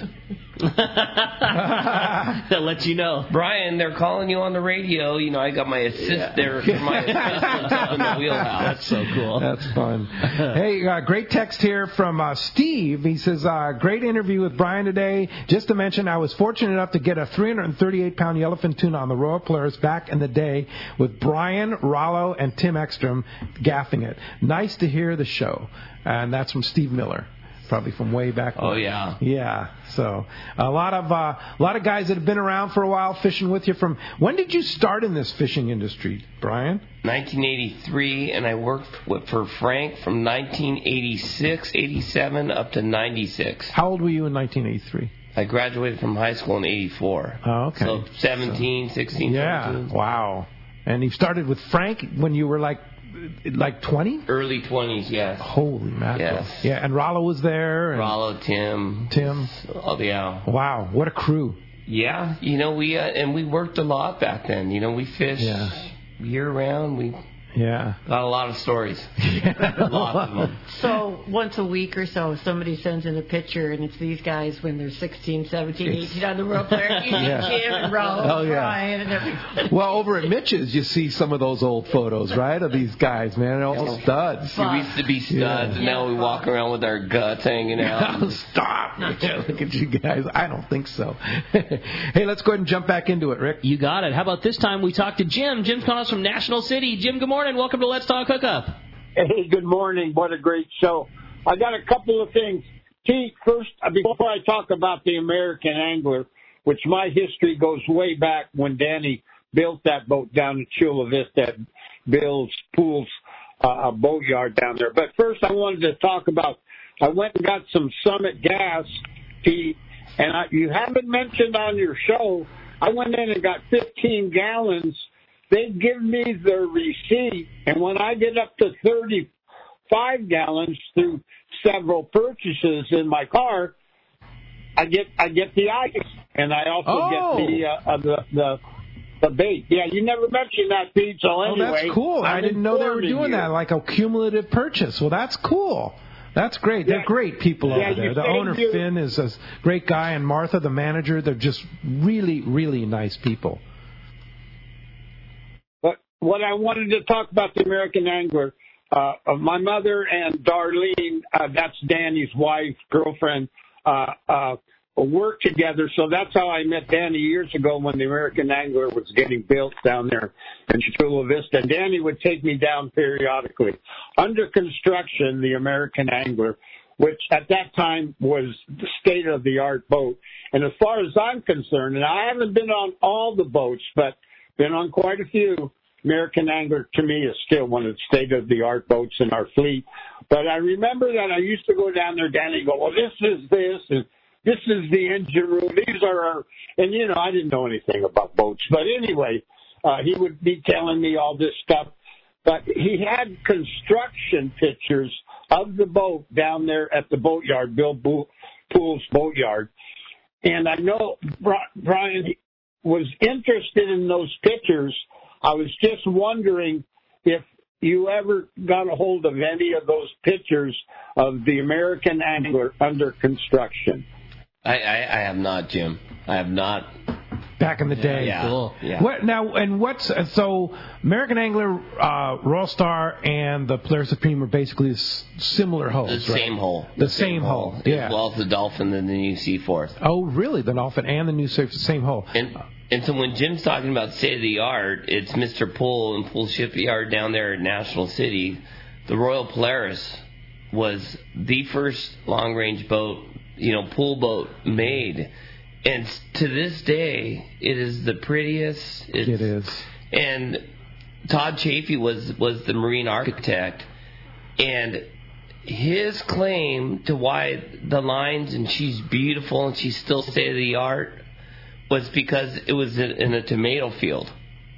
That lets you know. Brian, they're calling you on the radio. You know, I got my assist Yeah. there for my assistant up in the wheelhouse. That's so cool. That's fun. Hey, uh, great text here from uh, Steve. He says, uh, great interview with Brian today. Just to mention, I was fortunate enough to get a three hundred thirty-eight pound yellowfin tuna on the Royal Polaris back in the day with Brian, Rollo, and Tim Ekstrom gaffing it. Nice to hear the show. And that's from Steve Miller. Probably from way back Oh, when. yeah. Yeah. So a lot of uh, a lot of guys that have been around for a while fishing with you. From when did you start in this fishing industry, Brian? nineteen eighty-three, and I worked with, for Frank from nineteen eighty-six, eighty-seven up to ninety-six. How old were you in nineteen eighty-three? I graduated from high school in eighty-four. Oh, okay. So seventeen, sixteen, Yeah. seventeen. Wow. And you started with Frank when you were like like twenty? Early twenties, yes. Holy mackerel. Yes. Yeah, and Rollo was there. And Rollo, Tim. Tim. Oh, yeah. Wow, what a crew. Yeah, you know, we, uh, and we worked a lot back then. You know, we fished Yeah. year round. We Yeah. got a lot of stories. Lots of them. So once a week or so, somebody sends in a picture, and it's these guys when they're sixteen, seventeen, eighteen on the World Player. You see Yeah. Jim and Rollo Oh, and yeah. Brian and everybody. Well, over at Mitch's, you see some of those old photos, right, of these guys, man, all studs. We used to be studs, Yeah. and now we walk around with our guts hanging out. Stop. Yeah, look at you guys. I don't think so. Hey, let's go ahead and jump back into it, Rick. You got it. How about this time we talk to Jim? Jim's calling us from National City. Jim, good morning. Welcome to Let's Talk Hookup. Hey, good morning. What a great show. I got a couple of things. Pete, first, before I talk about the American Angler, which my history goes way back when Danny built that boat down at Chula Vista at Bill's Pools uh, boatyard down there. But first, I wanted to talk about, I went and got some Summit gas, Pete, and I, you haven't mentioned on your show, I went in and got fifteen gallons. They give me the receipt, and when I get up to thirty-five gallons through several purchases in my car, I get I get the ice, and I also Oh. get the, uh, uh, the the the bait. Yeah, you never mentioned that, Pete. So Oh, anyway, that's cool. I I'm didn't know they were informing doing you. that, like a cumulative purchase. Well, that's cool. That's great. They're Yeah. great people Yeah, over there. you The saved owner, your- Finn, is a great guy, and Martha, the manager, they're just really, really nice people. But what I wanted to talk about the American Angler, uh, uh, my mother and Darlene, uh, that's Danny's wife, girlfriend, uh, uh, work together. So that's how I met Danny years ago when the American Angler was getting built down there in Chula Vista. And Danny would take me down periodically. Under construction, the American Angler, which at that time was the state-of-the-art boat. And as far as I'm concerned, and I haven't been on all the boats, but been on quite a few, American Angler to me is still one of the state-of-the-art boats in our fleet. But I remember that I used to go down there, Danny, and go, well, this is this, and this is the engine room. These are our, and you know, I didn't know anything about boats. But anyway, uh, he would be telling me all this stuff. But he had construction pictures of the boat down there at the boatyard, Bill Poole's boatyard. And I know Brian was interested in those pictures. I was just wondering if you ever got a hold of any of those pictures of the American Angler under construction. I, I, I have not, Jim. I have not. Back in the day. Yeah. Cool. Yeah. What now? And what's so American Angler, uh, Royal Star, and the Polaris Supreme are basically s- similar hulls, The right? same hull. The, the same, same hull. hull. Yeah. As well as the Dolphin and the new Seaforth. Oh, really? The Dolphin and the new Seaforth, same hull. And and so when Jim's talking about state of the art, it's Mister Poole and Poole Shipyard down there at National City. The Royal Polaris was the first long range boat, you know, pool boat made. And to this day, it is the prettiest. It's, it is. And Todd Chafee was, was the marine architect. And his claim to why the lines, and she's beautiful and she's still state-of-the-art, was because it was in, in a tomato field,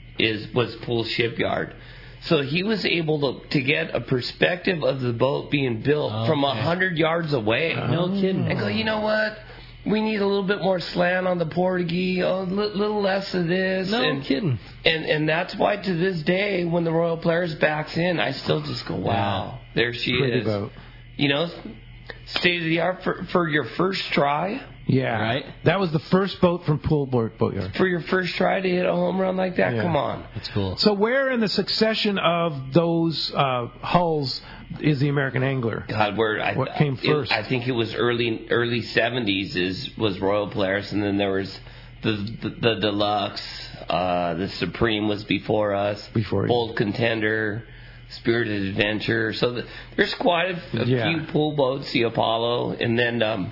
is was Poole Shipyard. So he was able to, to get a perspective of the boat being built okay. from one hundred yards away. No kidding. And go, you know what? We need a little bit more slant on the Portuguese, a little less of this. No and, kidding. And and that's why to this day, when the Royal Polaris backs in, I still just go, wow, yeah. there she Pretty is. Boat. You know, state of the art for, for your first try. Yeah, right. That was the first boat from Poole Boatyard. For your first try to hit a home run like that, yeah. come on, that's cool. So where in the succession of those uh, hulls is the American Angler? God, where I, what came first? It, I think it was early early seventies is was Royal Polaris, and then there was the the, the Deluxe, uh, the Supreme was before us, before Bold Contender, Spirited Adventure. So the, there's quite a, a yeah. few pool boats, the Apollo, and then um,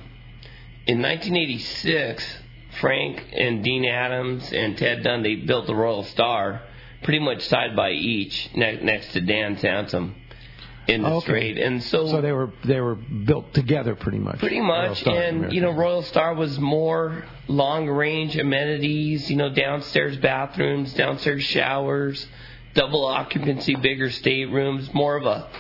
in nineteen eighty-six, Frank and Dean Adams and Ted Dunn, they built the Royal Star, pretty much side by each, ne- next to Dan Sansom in the oh, okay. Strait. And so, so they were they were built together pretty much. Pretty much, and you know, Royal Star was more long range amenities. You know, downstairs bathrooms, downstairs showers, double occupancy, bigger staterooms, more of a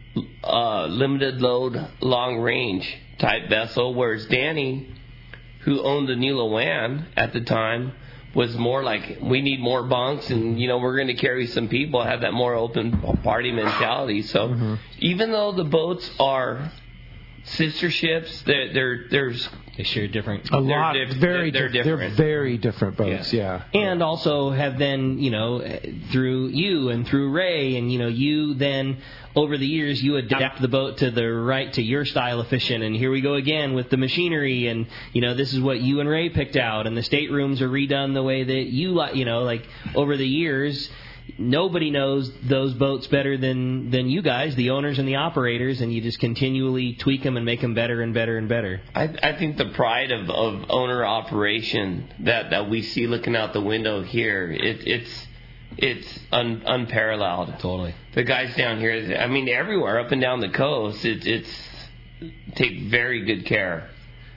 uh, limited load, long range type vessel. Whereas Danny, who owned the Nilo Wan at the time, was more like, we need more bunks, and you know, we're going to carry some people. Had that more open party mentality. So mm-hmm. even though the boats are sister ships, they're, they're there's they share different. A lot, diff- very they're, they're different. They're very different boats, yeah. yeah. And also have then, you know, through you and through Ray, and you know, you then over the years you adapt the boat to the right to your style of fishing. And here we go again with the machinery, and you know, this is what you and Ray picked out, and the staterooms are redone the way that you like. You know, like over the years. Nobody knows those boats better than, than you guys, the owners and the operators, and you just continually tweak them and make them better and better and better. I, I think the pride of, of owner operation that, that we see looking out the window here, it, it's it's un, unparalleled. Totally. The guys down here, I mean, everywhere up and down the coast, it, it's take very good care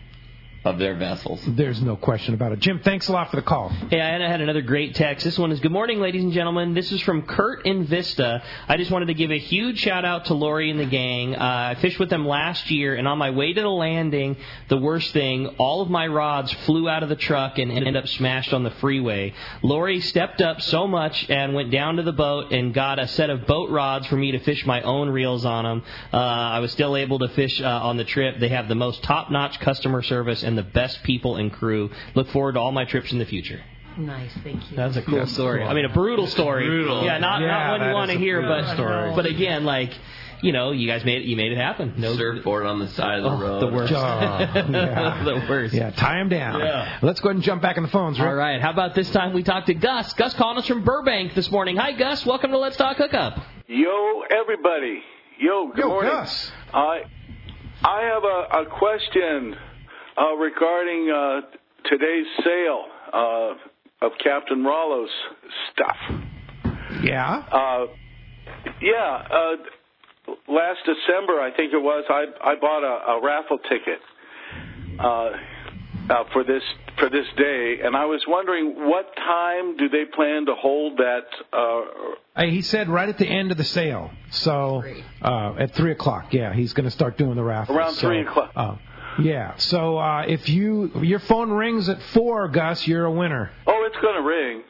of their vessels. There's no question about it. Jim, thanks a lot for the call. Hey, I had another great text. This one is, good morning, ladies and gentlemen. This is from Kurt in Vista. I just wanted to give a huge shout-out to Lori and the gang. Uh, I fished with them last year, and on my way to the landing, the worst thing, all of my rods flew out of the truck and ended up smashed on the freeway. Lori stepped up so much and went down to the boat and got a set of boat rods for me to fish my own reels on them. Uh, I was still able to fish uh, on the trip. They have the most top-notch customer service and the best people and crew. Look forward to all my trips in the future. Nice, thank you. That's a cool That's story. Cool. I mean, a brutal story. Brutal. Yeah, not yeah, not one you want to hear, but story. but again, like, you know, you guys made it, you made it happen. No surfboard on the side of the oh, road. The worst. Oh, yeah. The worst. Yeah, tie them down. Yeah. Let's go ahead and jump back in the phones, Rick. All right. How about this time we talk to Gus? Gus calling us from Burbank this morning. Hi, Gus. Welcome to Let's Talk Hookup. Yo, everybody. Yo, good Yo, morning. Gus. I I have a, a question uh, regarding uh, today's sale uh, of Captain Rollo's stuff. Yeah. Uh, yeah. Uh, last December, I think it was, I I bought a, a raffle ticket uh, uh, for this for this day, and I was wondering what time do they plan to hold that? Uh, Uh, he said right at the end of the sale. So uh, at three o'clock. Yeah, he's going to start doing the raffle. Around so, three o'clock. Uh, yeah. So uh, if you your phone rings at four, Gus, you're a winner. Oh, it's going to ring.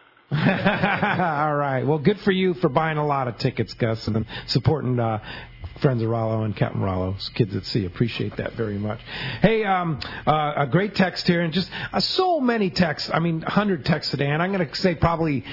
All right. Well, good for you for buying a lot of tickets, Gus, and then supporting uh, friends of Rollo and Captain Rollo's Kids at Sea. Appreciate that very much. Hey, um, uh, a great text here, and just uh, so many texts. I mean, one hundred texts today, and I'm going to say probably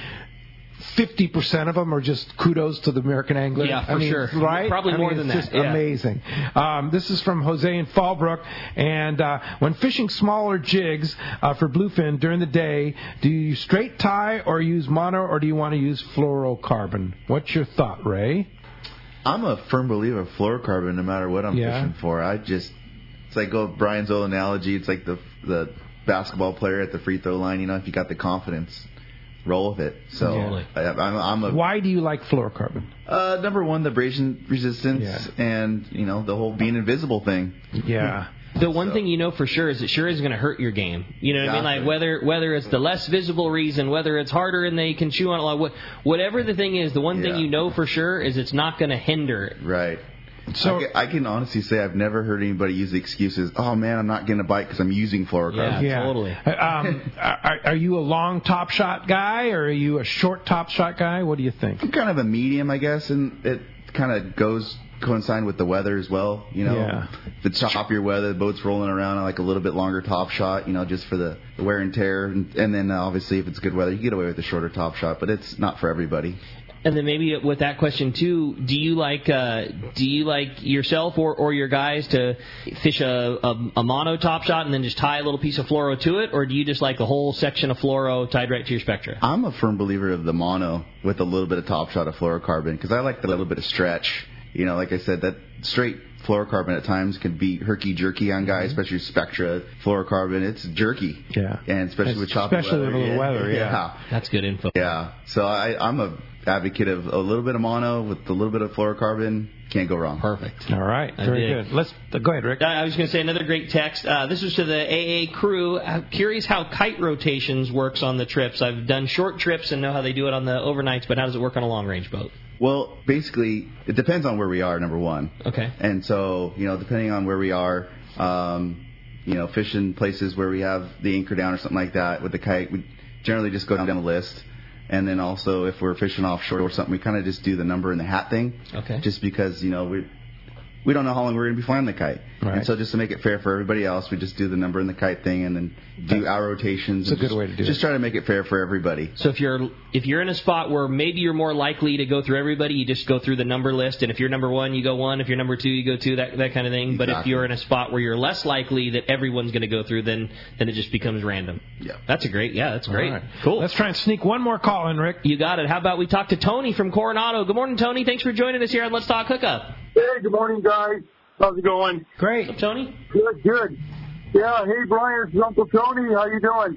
fifty percent of them are just kudos to the American Angler. Yeah, for I mean, sure. Right? Probably I more mean, than it's that. Just Yeah. amazing. Um, this is from Jose in Fallbrook. And uh, when fishing smaller jigs uh, for bluefin during the day, do you straight tie or use mono, or do you want to use fluorocarbon? What's your thought, Ray? I'm a firm believer of fluorocarbon no matter what I'm Yeah. fishing for. I just, it's like go Brian's old analogy. It's like the the basketball player at the free throw line. You know, if you got the confidence, roll with it. So Totally. I, I'm, I'm a. Why do you like fluorocarbon? Uh, number one, the abrasion resistance, Yeah. and you know the whole being invisible thing. Yeah. The one thing you know for sure is it sure is going to hurt your game. You know what I mean? Like whether whether it's the less visible reason, whether it's harder and they can chew on it, like whatever the thing is, the one thing Yeah. you know for sure is it's not going to hinder it. Right. So I can, I can honestly say I've never heard anybody use the excuses, oh man, I'm not getting a bite because I'm using fluorocarbon. Yeah, totally. Um, are, are you a long top shot guy, or are you a short top shot guy? What do you think? I'm kind of a medium, I guess, and it kind of goes coincide with the weather as well. You know, Yeah. if it's choppier weather, the boat's rolling around, I like a little bit longer top shot, you know, just for the, the wear and tear. And, and then uh, obviously if it's good weather, you get away with the shorter top shot, but it's not for everybody. And then maybe with that question too, do you like uh, do you like yourself or, or your guys to fish a, a, a mono top shot and then just tie a little piece of fluoro to it, or do you just like a whole section of fluoro tied right to your Spectra? I'm a firm believer of the mono with a little bit of top shot of fluorocarbon because I like the little bit of stretch. You know, like I said, that straight fluorocarbon at times can be herky-jerky on guys, Mm-hmm. especially Spectra fluorocarbon. It's jerky. Yeah. And especially It's- with choppy especially weather. with a little weather, yeah. That's good info. Yeah. So I, I'm a advocate of a little bit of mono with a little bit of fluorocarbon. Can't go wrong. Perfect. All right. I Very dig. good. Let's uh, go ahead, Rick. I was going to say another great text. Uh, this was to the A A crew. I'm curious how kite rotations works on the trips. I've done short trips and know how they do it on the overnights, but how does it work on a long range boat? Well, basically, it depends on where we are, number one. Okay. And so, you know, depending on where we are, um, you know, fishing places where we have the anchor down or something like that with the kite, we generally just go down the list. And then also, if we're fishing offshore or something, we kind of just do the number in the hat thing. Okay. Just because, you know, we we don't know how long we're going to be flying the kite. Right. And so just to make it fair for everybody else, we just do the number in the kite thing and then do our rotations. It's a and good just, way to do Just it. try to make it fair for everybody. So if you're if you're in a spot where maybe you're more likely to go through everybody, you just go through the number list. And if you're number one, you go one. If you're number two, you go two. That that kind of thing. But if Exactly. you're in a spot where you're less likely that everyone's going to go through, then then it just becomes random. Yeah. That's a great. Yeah, that's great. All right. Cool. Let's try and sneak one more call in, Rick. You got it. How about we talk to Tony from Coronado? Good morning, Tony. Thanks for joining us here on Let's Talk Hookup. Hey, good morning, guys. How's it going? Great. What's up, Tony? Good, good. Yeah, hey, Brian, it's Uncle Tony. How you doing?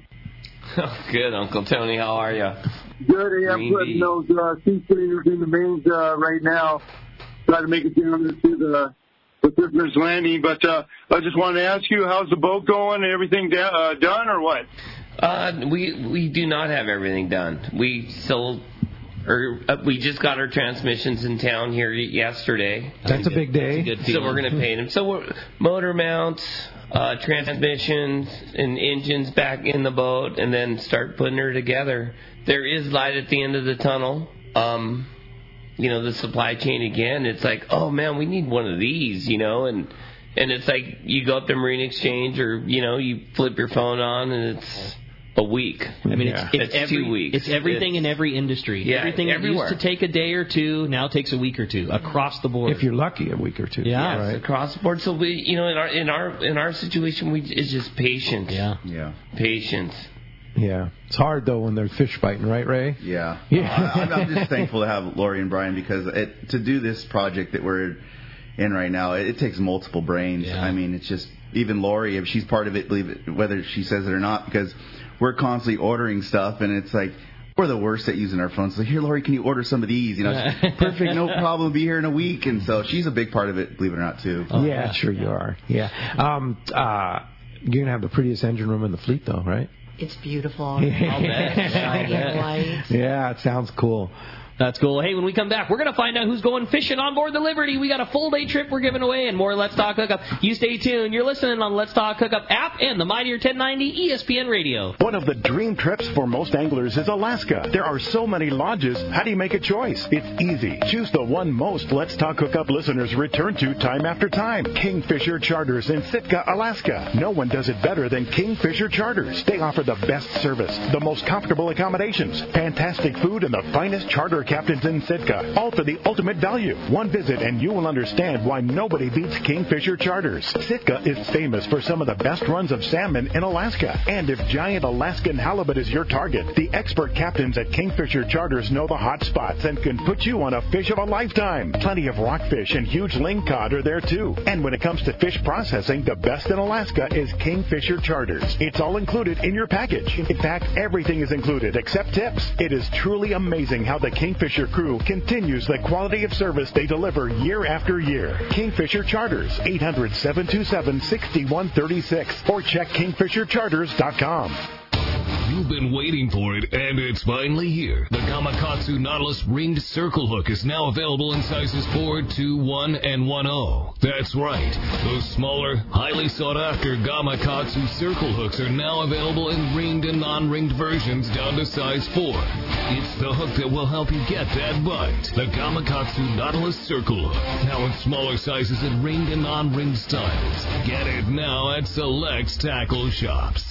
Good, Uncle Tony. How are you? Good. Hey, I'm Green putting bee. those uh, sea staters in the mains uh, right now. Try to make it down to the the Fisherman's Landing. But uh, I just wanted to ask you, how's the boat going? Everything da- uh, done or what? Uh, we we do not have everything done. We sold, or uh, we just got our transmissions in town here yesterday. That's a big day. Good So we're going to paint them. So we're, motor mounts, uh, transmissions, and engines back in the boat, and then start putting her together. There is light at the end of the tunnel. Um, you know, the supply chain again. It's like, oh man, we need one of these. You know, and and it's like you go up to Marine Exchange, or you know, you flip your phone on, and it's a week. I mean, yeah. it's, it's, it's every, two weeks. It's everything it's, in every industry. Yeah, everything that everywhere. used to take a day or two now takes a week or two across the board. If you're lucky, a week or two. Yeah, yes, right. across the board. So we, you know, in our in our in our situation, we it's just patience. Yeah, yeah, patience. Yeah, it's hard though when they're fish biting, right, Ray? Yeah, yeah. uh, I'm, I'm just thankful to have Lori and Brian because it, to do this project that we're in right now, it, it takes multiple brains. Yeah. I mean, it's just even Lori, if she's part of it, believe it, whether she says it or not, because we're constantly ordering stuff, and it's like we're the worst at using our phones. So here, Lori, can you order some of these? You know, it's perfect, no problem, be here in a week. And so she's a big part of it, believe it or not, too. Oh, yeah, sure you are. Yeah, um, uh, you're gonna have the prettiest engine room in the fleet, though, right? It's beautiful. I'll bet. Lights. Yeah, it sounds cool. That's cool. Hey, when we come back, we're going to find out who's going fishing on board the Liberty. We got a full day trip we're giving away and more Let's Talk Hookup. You stay tuned. You're listening on Let's Talk Hookup app and the Mightier ten ninety E S P N Radio. One of the dream trips for most anglers is Alaska. There are so many lodges. How do you make a choice? It's easy. Choose the one most Let's Talk Hookup listeners return to time after time. Kingfisher Charters in Sitka, Alaska. No one does it better than Kingfisher Charters. They offer the best service, the most comfortable accommodations, fantastic food, and the finest charter captains in Sitka, all for the ultimate value. One visit and you will understand why nobody beats Kingfisher Charters. Sitka is famous for some of the best runs of salmon in Alaska. And if giant Alaskan halibut is your target, the expert captains at Kingfisher Charters know the hot spots and can put you on a fish of a lifetime. Plenty of rockfish and huge lingcod are there too. And when it comes to fish processing, the best in Alaska is Kingfisher Charters. It's all included in your package. In fact, everything is included except tips. It is truly amazing how the Kingfisher crew continues the quality of service they deliver year after year. Kingfisher Charters, eight hundred, seven two seven, six one three six, or check kingfisher charters dot com. You've been waiting for it, and it's finally here. The Gamakatsu Nautilus Ringed Circle Hook is now available in sizes four, two, one, and one oh. That's right. Those smaller, highly sought-after Gamakatsu circle hooks are now available in ringed and non-ringed versions down to size four. It's the hook that will help you get that bite. The Gamakatsu Nautilus Circle Hook. Now in smaller sizes in ringed and non-ringed styles. Get it now at select tackle shops.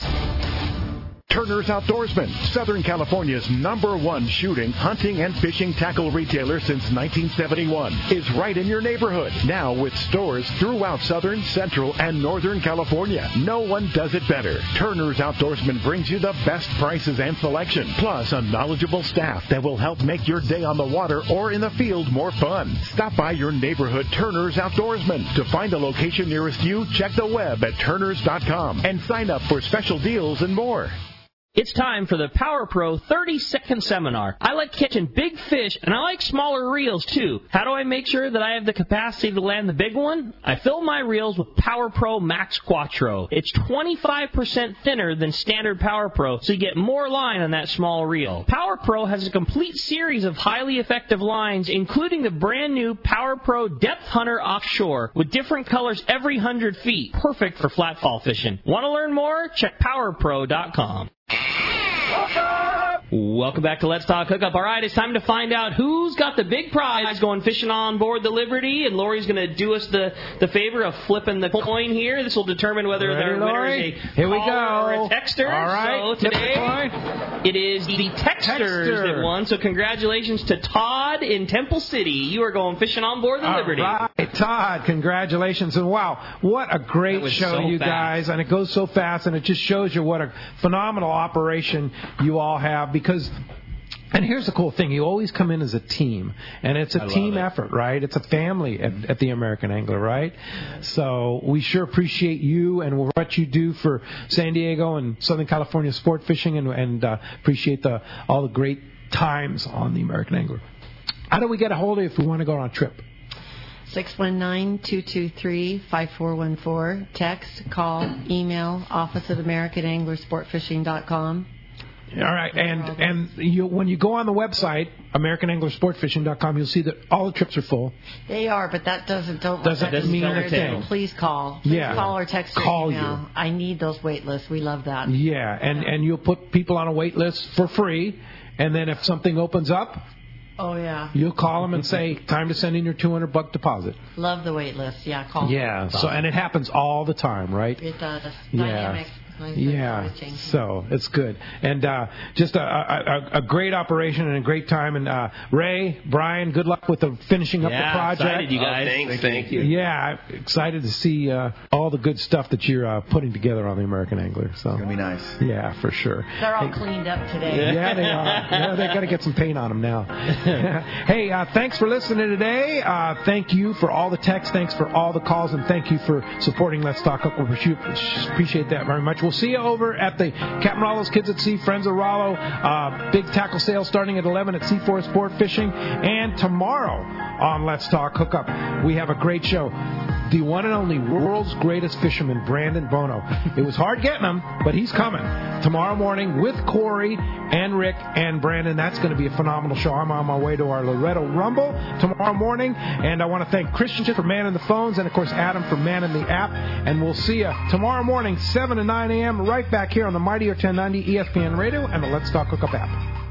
Turner's Outdoorsman, Southern California's number one shooting, hunting, and fishing tackle retailer since nineteen seventy-one, is right in your neighborhood. Now with stores throughout Southern, Central, and Northern California. No one does it better. Turner's Outdoorsman brings you the best prices and selection, plus a knowledgeable staff that will help make your day on the water or in the field more fun. Stop by your neighborhood Turner's Outdoorsman. To find a location nearest you, check the web at turners dot com and sign up for special deals and more. It's time for the Power Pro thirty second Seminar. I like catching big fish, and I like smaller reels, too. How do I make sure that I have the capacity to land the big one? I fill my reels with Power Pro Max Quattro. It's twenty-five percent thinner than standard Power Pro, so you get more line on that small reel. Power Pro has a complete series of highly effective lines, including the brand new Power Pro Depth Hunter Offshore, with different colors every one hundred feet. Perfect for flatfall fishing. Want to learn more? Check power pro dot com. Welcome back to Let's Talk Hookup. All right, it's time to find out who's got the big prize going fishing on board the Liberty. And Lori's going to do us the, the favor of flipping the coin here. This will determine whether Ready, the winner Lori? is a Here we caller go. or a texter. All right, So today it is the texters Texter. that won. So congratulations to Todd in Temple City. You are going fishing on board the All Liberty. right, Todd, congratulations. And wow, what a great That was show, so you fast. guys. And it goes so fast, and it just shows you what a phenomenal operation you all have. Because, and here's the cool thing, you always come in as a team, and it's a I love team it. effort, right? It's a family at, at the American Angler, right? So we sure appreciate you and what you do for San Diego and Southern California sport fishing, and, and uh, appreciate the all the great times on the American Angler. How do we get a hold of you if we want to go on a trip? six one nine, two two three, five four one four. Text, call, email, office at american angler sport fishing dot com. All right, and and you, when you go on the website, american angler sport fishing dot com, you'll see that all the trips are full. They are, but that doesn't don't Doesn't let that mean discourage a thing. you. Please call. Please Yeah. call or text or Call email. you. I need those wait lists. We love that. Yeah, and, and you'll put people on a wait list for free, and then if something opens up, Oh, yeah. you'll call them and say, time to send in your two hundred buck deposit. Love the wait list. Yeah, call. Yeah, so and it happens all the time, right? It does. Yeah. Dynamic. Yeah, so it's good. And uh, just a, a, a great operation and a great time. And uh, Ray, Brian, good luck with the finishing up yeah, the project. Excited, you guys. Oh, thanks, thank you. Yeah, excited to see uh, all the good stuff that you're uh, putting together on the American Angler. So it's gonna be nice. Yeah, for sure. They're all hey, cleaned up today. Yeah, they are. Yeah, they got to get some paint on them now. Hey, uh, thanks for listening today. Uh, thank you for all the texts. Thanks for all the calls, and thank you for supporting Let's Talk Hook. We appreciate that very much. We'll see you over at the Captain Rollo's Kids at Sea, Friends of Rollo. Uh, big tackle sale starting at eleven at C four Sport Fishing. And tomorrow on Let's Talk Hookup, we have a great show. The one and only world's greatest fisherman, Brandon Bono. It was hard getting him, but he's coming tomorrow morning with Corey and Rick and Brandon. That's going to be a phenomenal show. I'm on my way to our Loretto Rumble tomorrow morning, and I want to thank Christian for manning the phones and, of course, Adam for manning the app. And we'll see you tomorrow morning, seven to nine a.m., right back here on the Mightier ten ninety E S P N Radio and the Let's Talk Hookup app.